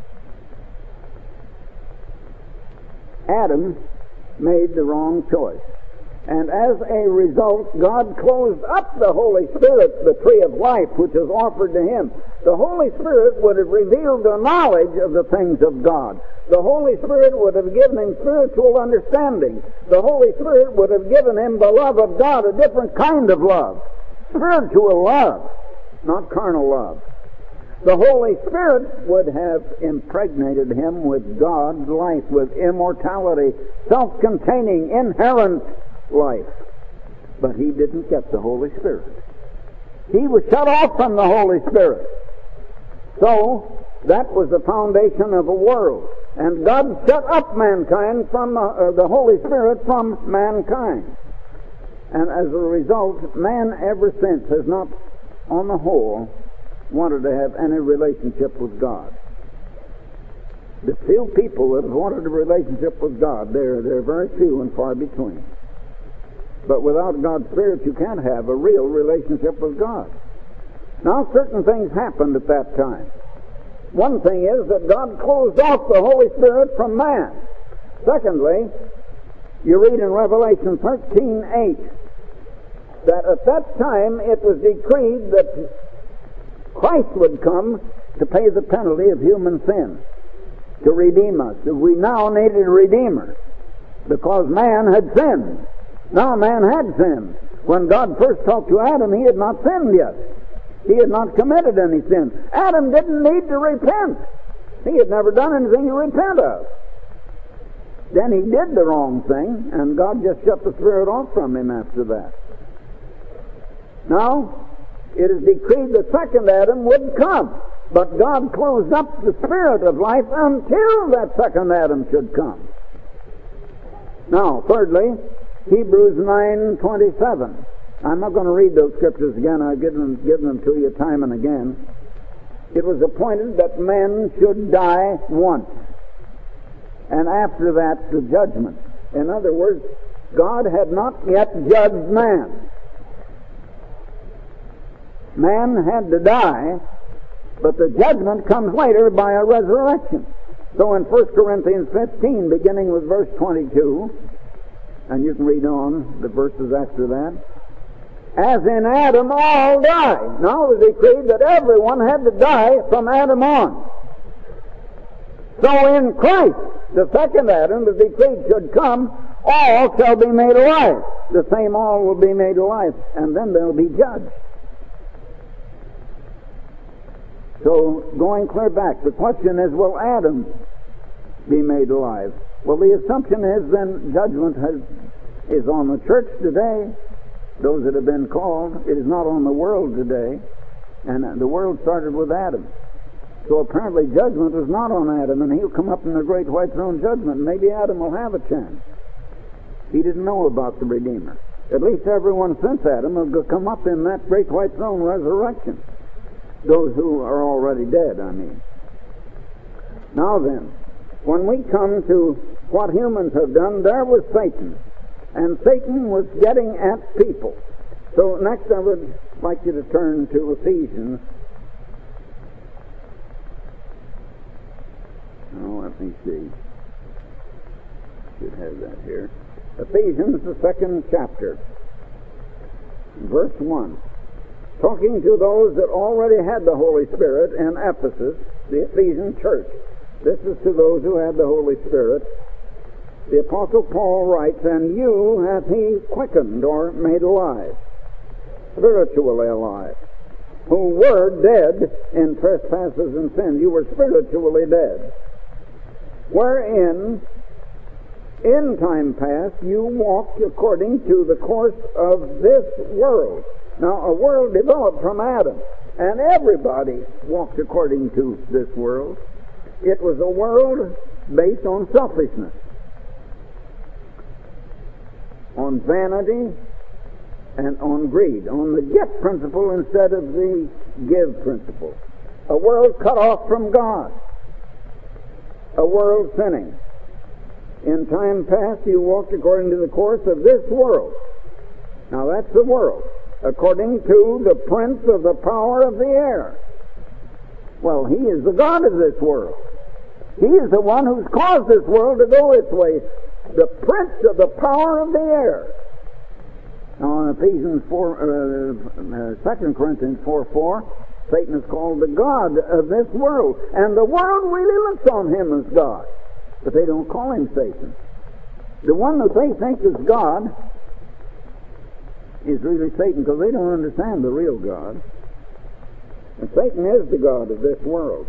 A: Adam made the wrong choice. And as a result, God closed up the Holy Spirit, the tree of life, which is offered to him. The Holy Spirit would have revealed the knowledge of the things of God. The Holy Spirit would have given him spiritual understanding. The Holy Spirit would have given him the love of God, a different kind of love. Spiritual love, not carnal love. The Holy Spirit would have impregnated him with God's life, with immortality, self-containing, inherent life. But he didn't get the Holy Spirit. He was shut off from the Holy Spirit. So, that was the foundation of a world. And God shut up mankind from uh, uh, the Holy Spirit from mankind. And as a result, man ever since has not, on the whole, wanted to have any relationship with God. The few people that have wanted a relationship with God, they're, they're very few and far between. But without God's Spirit, you can't have a real relationship with God. Now, certain things happened at that time. One thing is that God closed off the Holy Spirit from man. Secondly, you read in Revelation thirteen eight that at that time it was decreed that Christ would come to pay the penalty of human sin, to redeem us. We now needed a Redeemer because man had sinned. Now man had sinned. When God first talked to Adam, he had not sinned yet. He had not committed any sin. Adam didn't need to repent. He had never done anything to repent of. Then he did the wrong thing, and God just shut the Spirit off from him after that. Now, it is decreed the second Adam would come, but God closed up the Spirit of life until that second Adam should come. Now, thirdly, Hebrews nine twenty-seven. I'm not going to read those scriptures again. I've given them, given them to you time and again. It was appointed that men should die once, and after that the judgment. In other words, God had not yet judged man. Man had to die, but the judgment comes later by a resurrection. So in First Corinthians fifteen, beginning with verse twenty-two, and you can read on the verses after that, as in Adam all die. Now it was decreed that everyone had to die from Adam on. So in Christ, the second Adam, the decreed should come, all shall be made alive. The same all will be made alive, and then they'll be judged. So, going clear back, the question is, will Adam be made alive? Well, the assumption is then judgment has, is on the church today, those that have been called. It is not on the world today, and the world started with Adam. So apparently judgment is not on Adam, and he'll come up in the great white throne judgment. Maybe Adam will have a chance. He didn't know about the Redeemer. At least everyone since Adam will come up in that great white throne resurrection. Those who are already dead, I mean. Now then, when we come to what humans have done, there was Satan. And Satan was getting at people. So next I would like you to turn to Ephesians. Oh, let me see. Should have that here. Ephesians, the second chapter, verse one. Talking to those that already had the Holy Spirit in Ephesus, the Ephesian church. This is to those who had the Holy Spirit. The Apostle Paul writes, and you hath he quickened or made alive, spiritually alive, who were dead in trespasses and sins. You were spiritually dead, wherein in time past you walked according to the course of this world. Now, a world developed from Adam, and everybody walked according to this world. It was a world based on selfishness, on vanity, and on greed, on the get principle instead of the give principle. A world cut off from God, a world sinning. In time past you walked according to the course of this world. Now that's the world. According to the prince of the power of the air. Well, he is the God of this world. He is the one who's caused this world to go its way. The prince of the power of the air. Now in Ephesians four, uh, uh, Second Corinthians four four, Satan is called the God of this world. And the world really looks on him as God. But they don't call him Satan. The one that they think is God is really Satan, because they don't understand the real God. And Satan is the God of this world.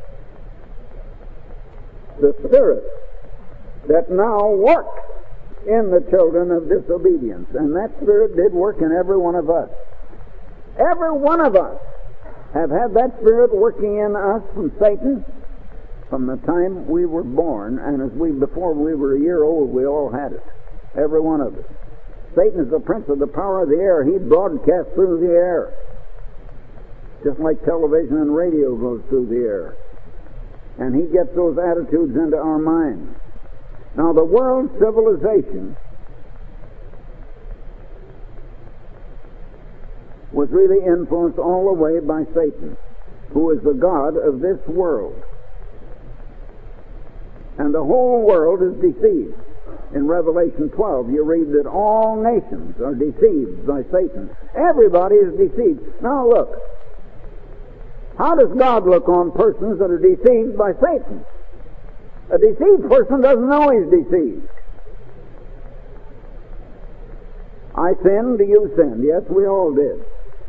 A: The Spirit that now works in the children of disobedience. And that Spirit did work in every one of us. Every one of us have had that Spirit working in us from Satan from the time we were born, and as we before we were a year old, we all had it. Every one of us. Satan is the prince of the power of the air. He broadcasts through the air. just like television and radio goes through the air. And he gets those attitudes into our minds. Now, the world civilization was really influenced all the way by Satan, who is the god of this world. And the whole world is deceived. In Revelation twelve, you read that all nations are deceived by Satan. Everybody is deceived. Now look, how does God look on persons that are deceived by Satan? A deceived person doesn't know he's deceived. I sinned, you sinned. Yes, we all did.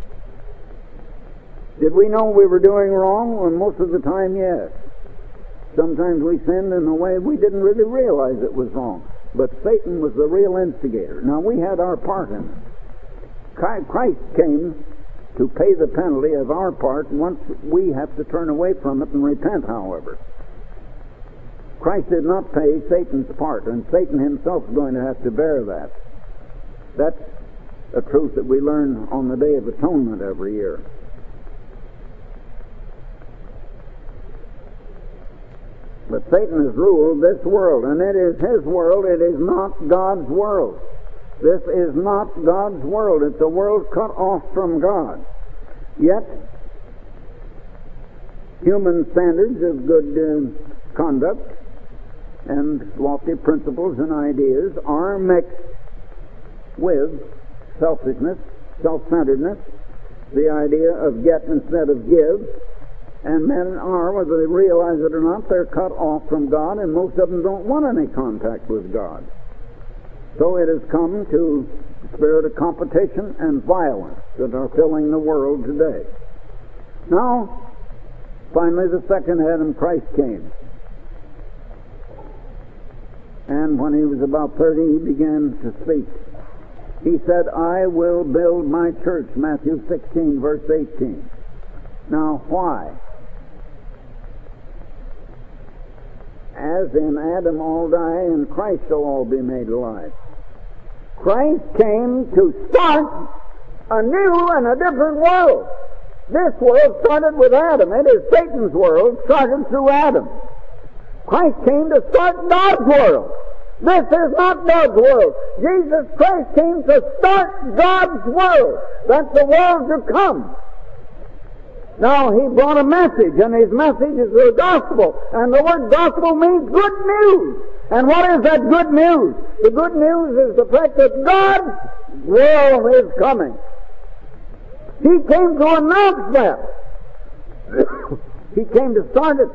A: Did we know we were doing wrong? Well, most of the time, yes. Sometimes we sinned in a way we didn't really realize it was wrong. But Satan was the real instigator. Now, we had our part in it. Christ came to pay the penalty of our part once we have to turn away from it and repent, however. Christ did not pay Satan's part, and Satan himself is going to have to bear that. That's a truth that we learn on the Day of Atonement every year. But Satan has ruled this world, and it is his world. It is not God's world. This is not God's world. It's a world cut off from God. Yet, human standards of good uh, conduct and lofty principles and ideas are mixed with selfishness, self-centeredness, the idea of get instead of give. And men are, whether they realize it or not, they're cut off from God, and most of them don't want any contact with God. So it has come to the spirit of competition and violence that are filling the world today. Now, finally, the second Adam, Christ, came. And when he was about thirty, he began to speak. He said, I will build my church, Matthew sixteen, verse eighteen. Now, why? As in Adam all die, and Christ shall all be made alive. Christ came to start a new and a different world. This world started with Adam. It is Satan's world, started through Adam. Christ came to start God's world. This is not God's world. Jesus Christ came to start God's world. That's the world to come. Now, he brought a message, and his message is the gospel. And the word gospel means good news. And what is that good news? The good news is the fact that God's world is coming. He came to announce that. He came to start it.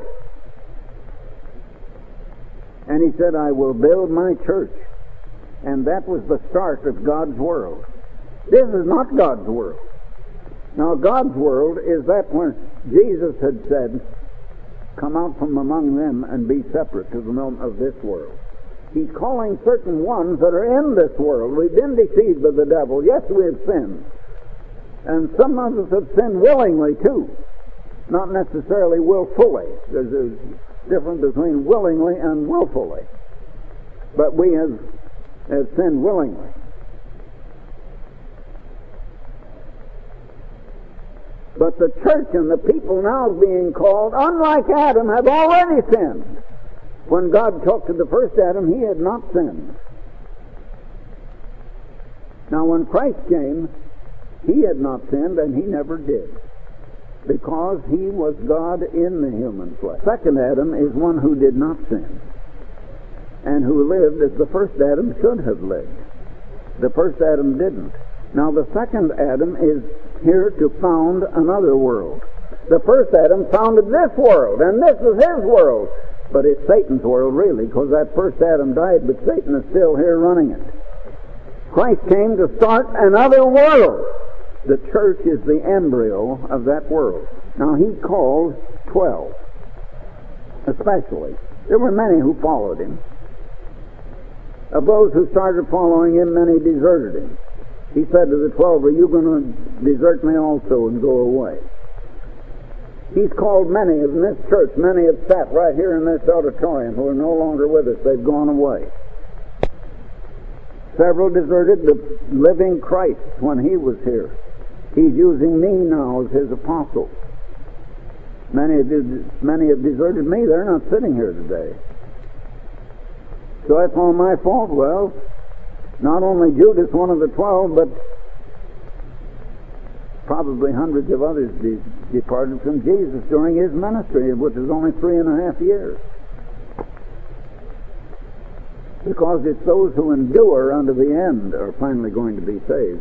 A: And he said, I will build my church. And that was the start of God's world. This is not God's world. Now, God's world is that where Jesus had said, come out from among them and be separate to the realm of this world. He's calling certain ones that are in this world. We've been deceived by the devil. Yes, we have sinned. And some of us have sinned willingly, too. Not necessarily willfully. There's a difference between willingly and willfully. But we have, have sinned willingly. But the church and the people now being called, unlike Adam, have already sinned. When God talked to the first Adam, he had not sinned. Now, when Christ came, he had not sinned, and he never did, because he was God in the human flesh. Second Adam is one who did not sin, and who lived as the first Adam should have lived. The first Adam didn't. Now, the second Adam is here to found another world. The first Adam founded this world, and this is his world. But it's Satan's world, really, because that first Adam died, but Satan is still here running it. Christ came to start another world. The church is the embryo of that world. Now, he called twelve, especially. There were many who followed him. Of those who started following him, many deserted him. He said to the twelve, are you going to desert me also and go away? He's called many in this church. Many have sat right here in this auditorium who are no longer with us. They've gone away. Several deserted the living Christ when he was here. He's using me now as His apostle. Many have, many have deserted me. They're not sitting here today. So that's all my fault. Well, not only Judas, one of the twelve, but probably hundreds of others de- departed from Jesus during His ministry, which was only three and a half years. Because it's those who endure unto the end are finally going to be saved.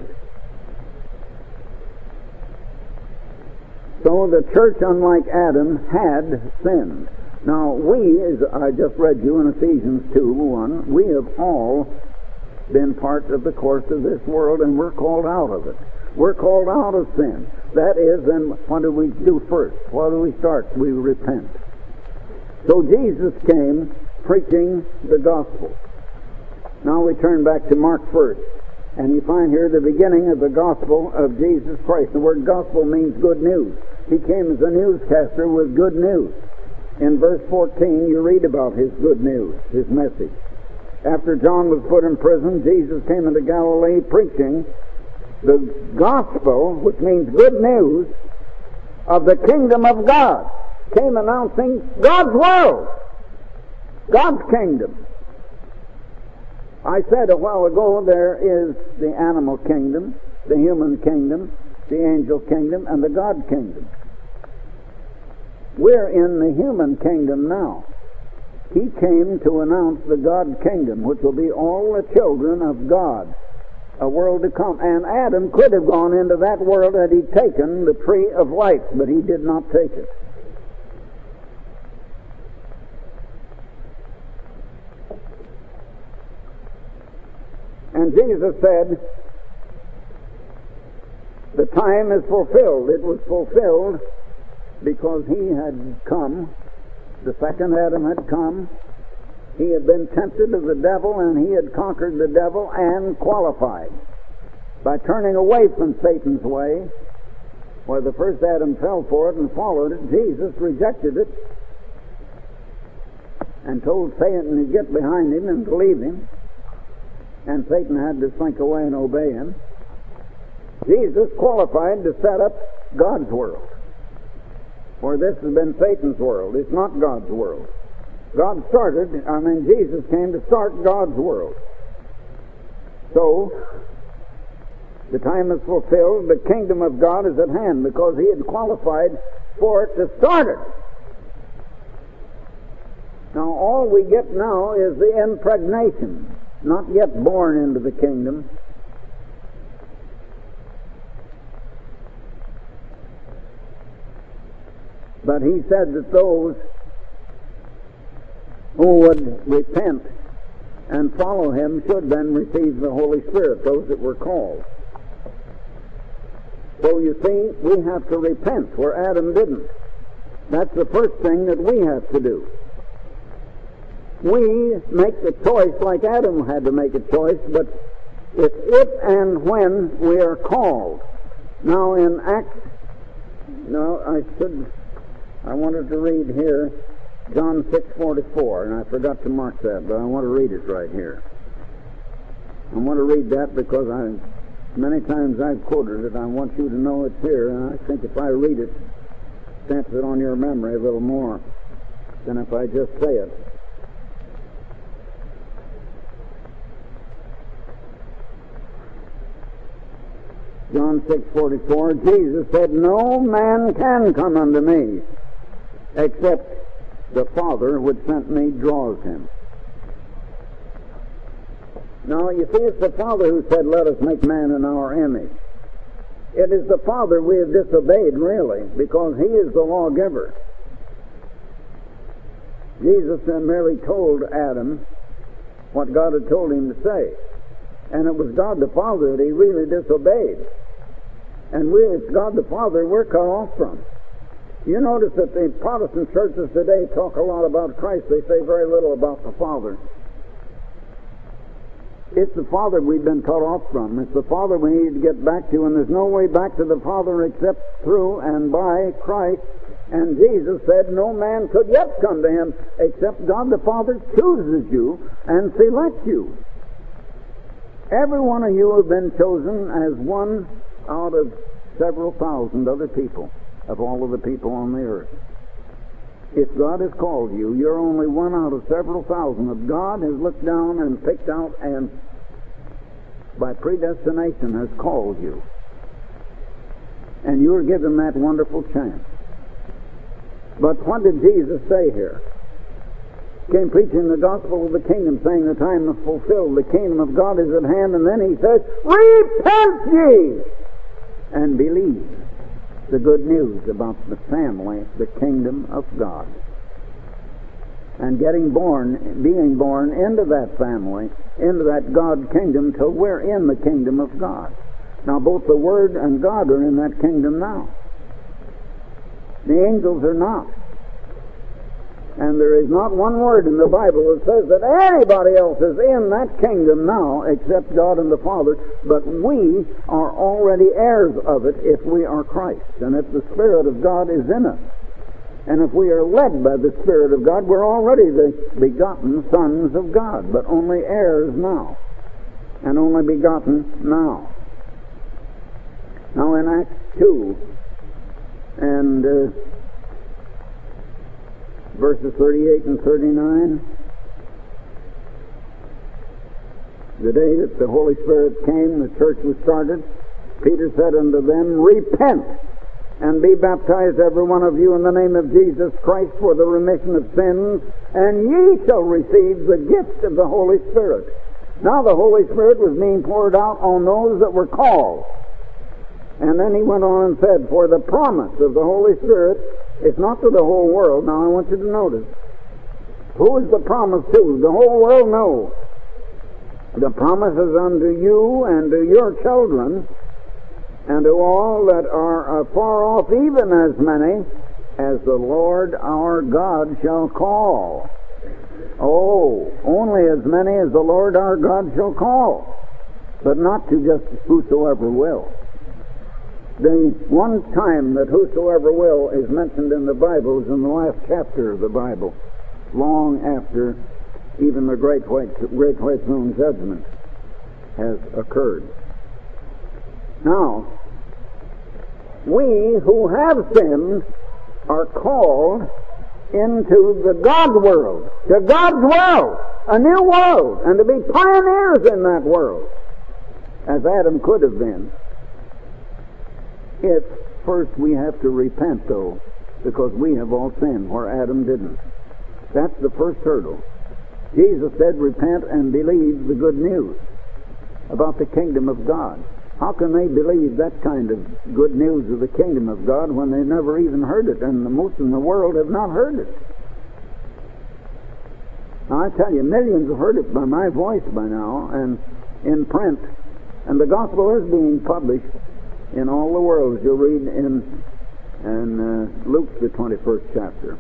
A: So the church, unlike Adam, had sinned. Now we, as I just read you in Ephesians two one, we have all been part of the course of this world, and we're called out of it. We're called out of sin. That is, then what do we do first? What do we start? We repent. So Jesus came preaching the gospel. Now we turn back to Mark first, and you find here the beginning of the gospel of Jesus Christ. The word gospel means good news. He came as a newscaster with good news. In verse fourteen, you read about His good news, His message. After John was put in prison, Jesus came into Galilee preaching the gospel, which means good news, of the kingdom of God. Came announcing God's world, God's kingdom. I said a while ago there is the animal kingdom, the human kingdom, the angel kingdom, and the God kingdom. We're in the human kingdom now. He came to announce the God kingdom, which will be all the children of God, a world to come. And Adam could have gone into that world had he taken the tree of life, but he did not take it. And Jesus said, the time is fulfilled. It was fulfilled because He had come. The second Adam had come. He had been tempted of the devil, and he had conquered the devil and qualified. By turning away from Satan's way, where the first Adam fell for it and followed it, Jesus rejected it and told Satan to get behind him and to leave him. And Satan had to slink away and obey him. Jesus qualified to set up God's world. For this has been Satan's world. It's not God's world. God started, I mean, Jesus came to start God's world. So, the time is fulfilled. The kingdom of God is at hand because He had qualified for it to start it. Now, all we get now is the impregnation. Not yet born into the kingdom. But He said that those who would repent and follow Him should then receive the Holy Spirit, those that were called. So you see, we have to repent where Adam didn't. That's the first thing that we have to do. We make the choice like Adam had to make a choice, but it's if and when we are called. Now in Acts, no, I should, I wanted to read here John six forty-four, and I forgot to mark that, but I want to read it right here. I want to read that because I, many times I've quoted it. I want you to know it's here, and I think if I read it, it stamps it on your memory a little more than if I just say it. John six forty-four, Jesus said, no man can come unto me, except the Father which sent me draws him. Now, you see, it's the Father who said, let us make man in our image. It is the Father we have disobeyed, really, because He is the lawgiver. Jesus then merely told Adam what God had told him to say. And it was God the Father that he really disobeyed. And we, it's God the Father we're cut off from. You notice that the Protestant churches today talk a lot about Christ. They say very little about the Father. It's the Father we've been cut off from. It's the Father we need to get back to, and there's no way back to the Father except through and by Christ. And Jesus said no man could yet come to Him except God the Father chooses you and selects you. Every one of you have been chosen as one out of several thousand other people of all of the people on the earth. If God has called you, you're only one out of several thousand that God has looked down and picked out and by predestination has called you. And you're given that wonderful chance. But what did Jesus say here? He came preaching the gospel of the kingdom, saying the time is fulfilled, the kingdom of God is at hand, and then he says, repent ye and believe the good news about the family, the kingdom of God. And getting born, being born into that family, into that God kingdom, till we're in the kingdom of God. Now both the Word and God are in that kingdom now. The angels are not. And there is not one word in the Bible that says that anybody else is in that kingdom now except God and the Father, but we are already heirs of it if we are Christ, and if the Spirit of God is in us. And if we are led by the Spirit of God, we're already the begotten sons of God, but only heirs now, and only begotten now. Now in Acts two, and uh, verses thirty-eight and thirty-nine, the day that the Holy Spirit came, the church was started. Peter said unto them, repent, and be baptized every one of you in the name of Jesus Christ for the remission of sins, and ye shall receive the gift of the Holy Spirit. Now the Holy Spirit was being poured out on those that were called. And then he went on and said, for the promise of the Holy Spirit is not to the whole world. Now I want you to notice, who is the promise to? The whole world? No. The promise is unto you and to your children, and to all that are afar off, even as many as the Lord our God shall call. Oh, only as many as the Lord our God shall call, but not to just whosoever will. The one time that whosoever will is mentioned in the Bible is in the last chapter of the Bible, long after even the Great White, Great White Throne Judgment has occurred. Now, we who have sinned are called into the God world, to God's world, a new world, and to be pioneers in that world, as Adam could have been. If first we have to repent, though, because we have all sinned where Adam didn't. That's the first hurdle. Jesus said, repent and believe the good news about the kingdom of God. How can they believe that kind of good news of the kingdom of God when they've never even heard it, and the most in the world have not heard it? Now, I tell you, millions have heard it by my voice by now, and in print, and the gospel is being published in all the world, as you'll read in, in uh, Luke, the twenty-first chapter.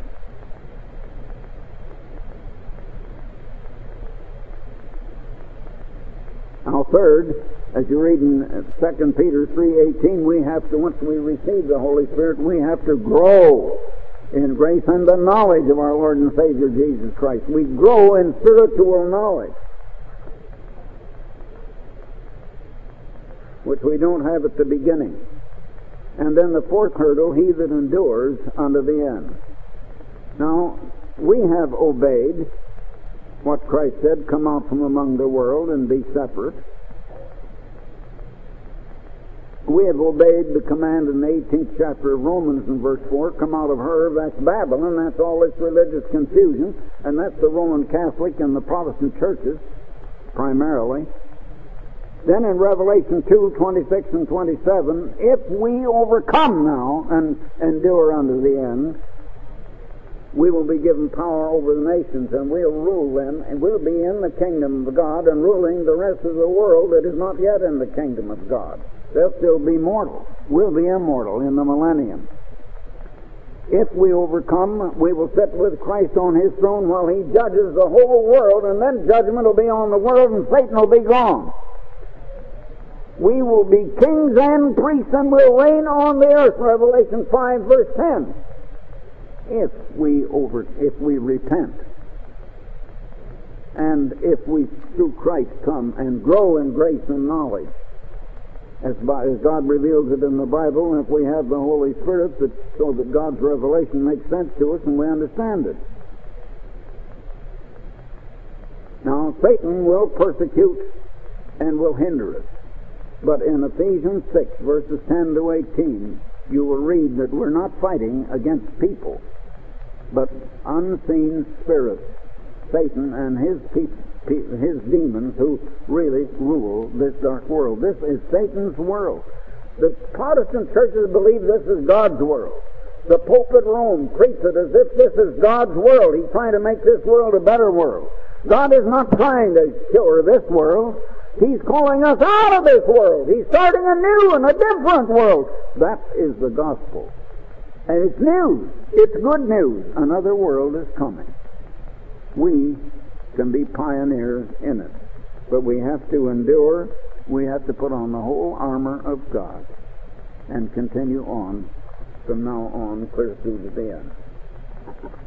A: Now, third, as you read in Second Peter three eighteen, we have to, once we receive the Holy Spirit, we have to grow in grace and the knowledge of our Lord and Savior Jesus Christ. We grow in spiritual knowledge, which we don't have at the beginning. And then the fourth hurdle, he that endures unto the end. Now, we have obeyed what Christ said, come out from among the world and be separate. We have obeyed the command in the eighteenth chapter of Romans in verse four, come out of her, that's Babylon, that's all this religious confusion, and that's the Roman Catholic and the Protestant churches, primarily. Then in Revelation two, twenty-six and twenty-seven, if we overcome now and endure unto the end, we will be given power over the nations, and we'll rule them, and we'll be in the kingdom of God and ruling the rest of the world that is not yet in the kingdom of God. They'll still be mortal. We'll be immortal in the millennium. If we overcome, we will sit with Christ on his throne while he judges the whole world, and then judgment will be on the world and Satan will be gone. We will be kings and priests and will reign on the earth, Revelation five, verse ten. If we over, if we repent, and if we through Christ come and grow in grace and knowledge, as, by, as God reveals it in the Bible, and if we have the Holy Spirit, that, so that God's revelation makes sense to us and we understand it. Now, Satan will persecute and will hinder us. But in Ephesians six, verses ten to eighteen, you will read that we're not fighting against people, but unseen spirits, Satan and his people, his demons who really rule this dark world. This is Satan's world. The Protestant churches believe this is God's world. The Pope at Rome treats it as if this is God's world. He's trying to make this world a better world. God is not trying to cure this world. He's calling us out of this world. He's starting a new and a different world. That is the gospel. And it's news. It's good news. Another world is coming. We can be pioneers in it. But we have to endure. We have to put on the whole armor of God and continue on from now on clear through to the end.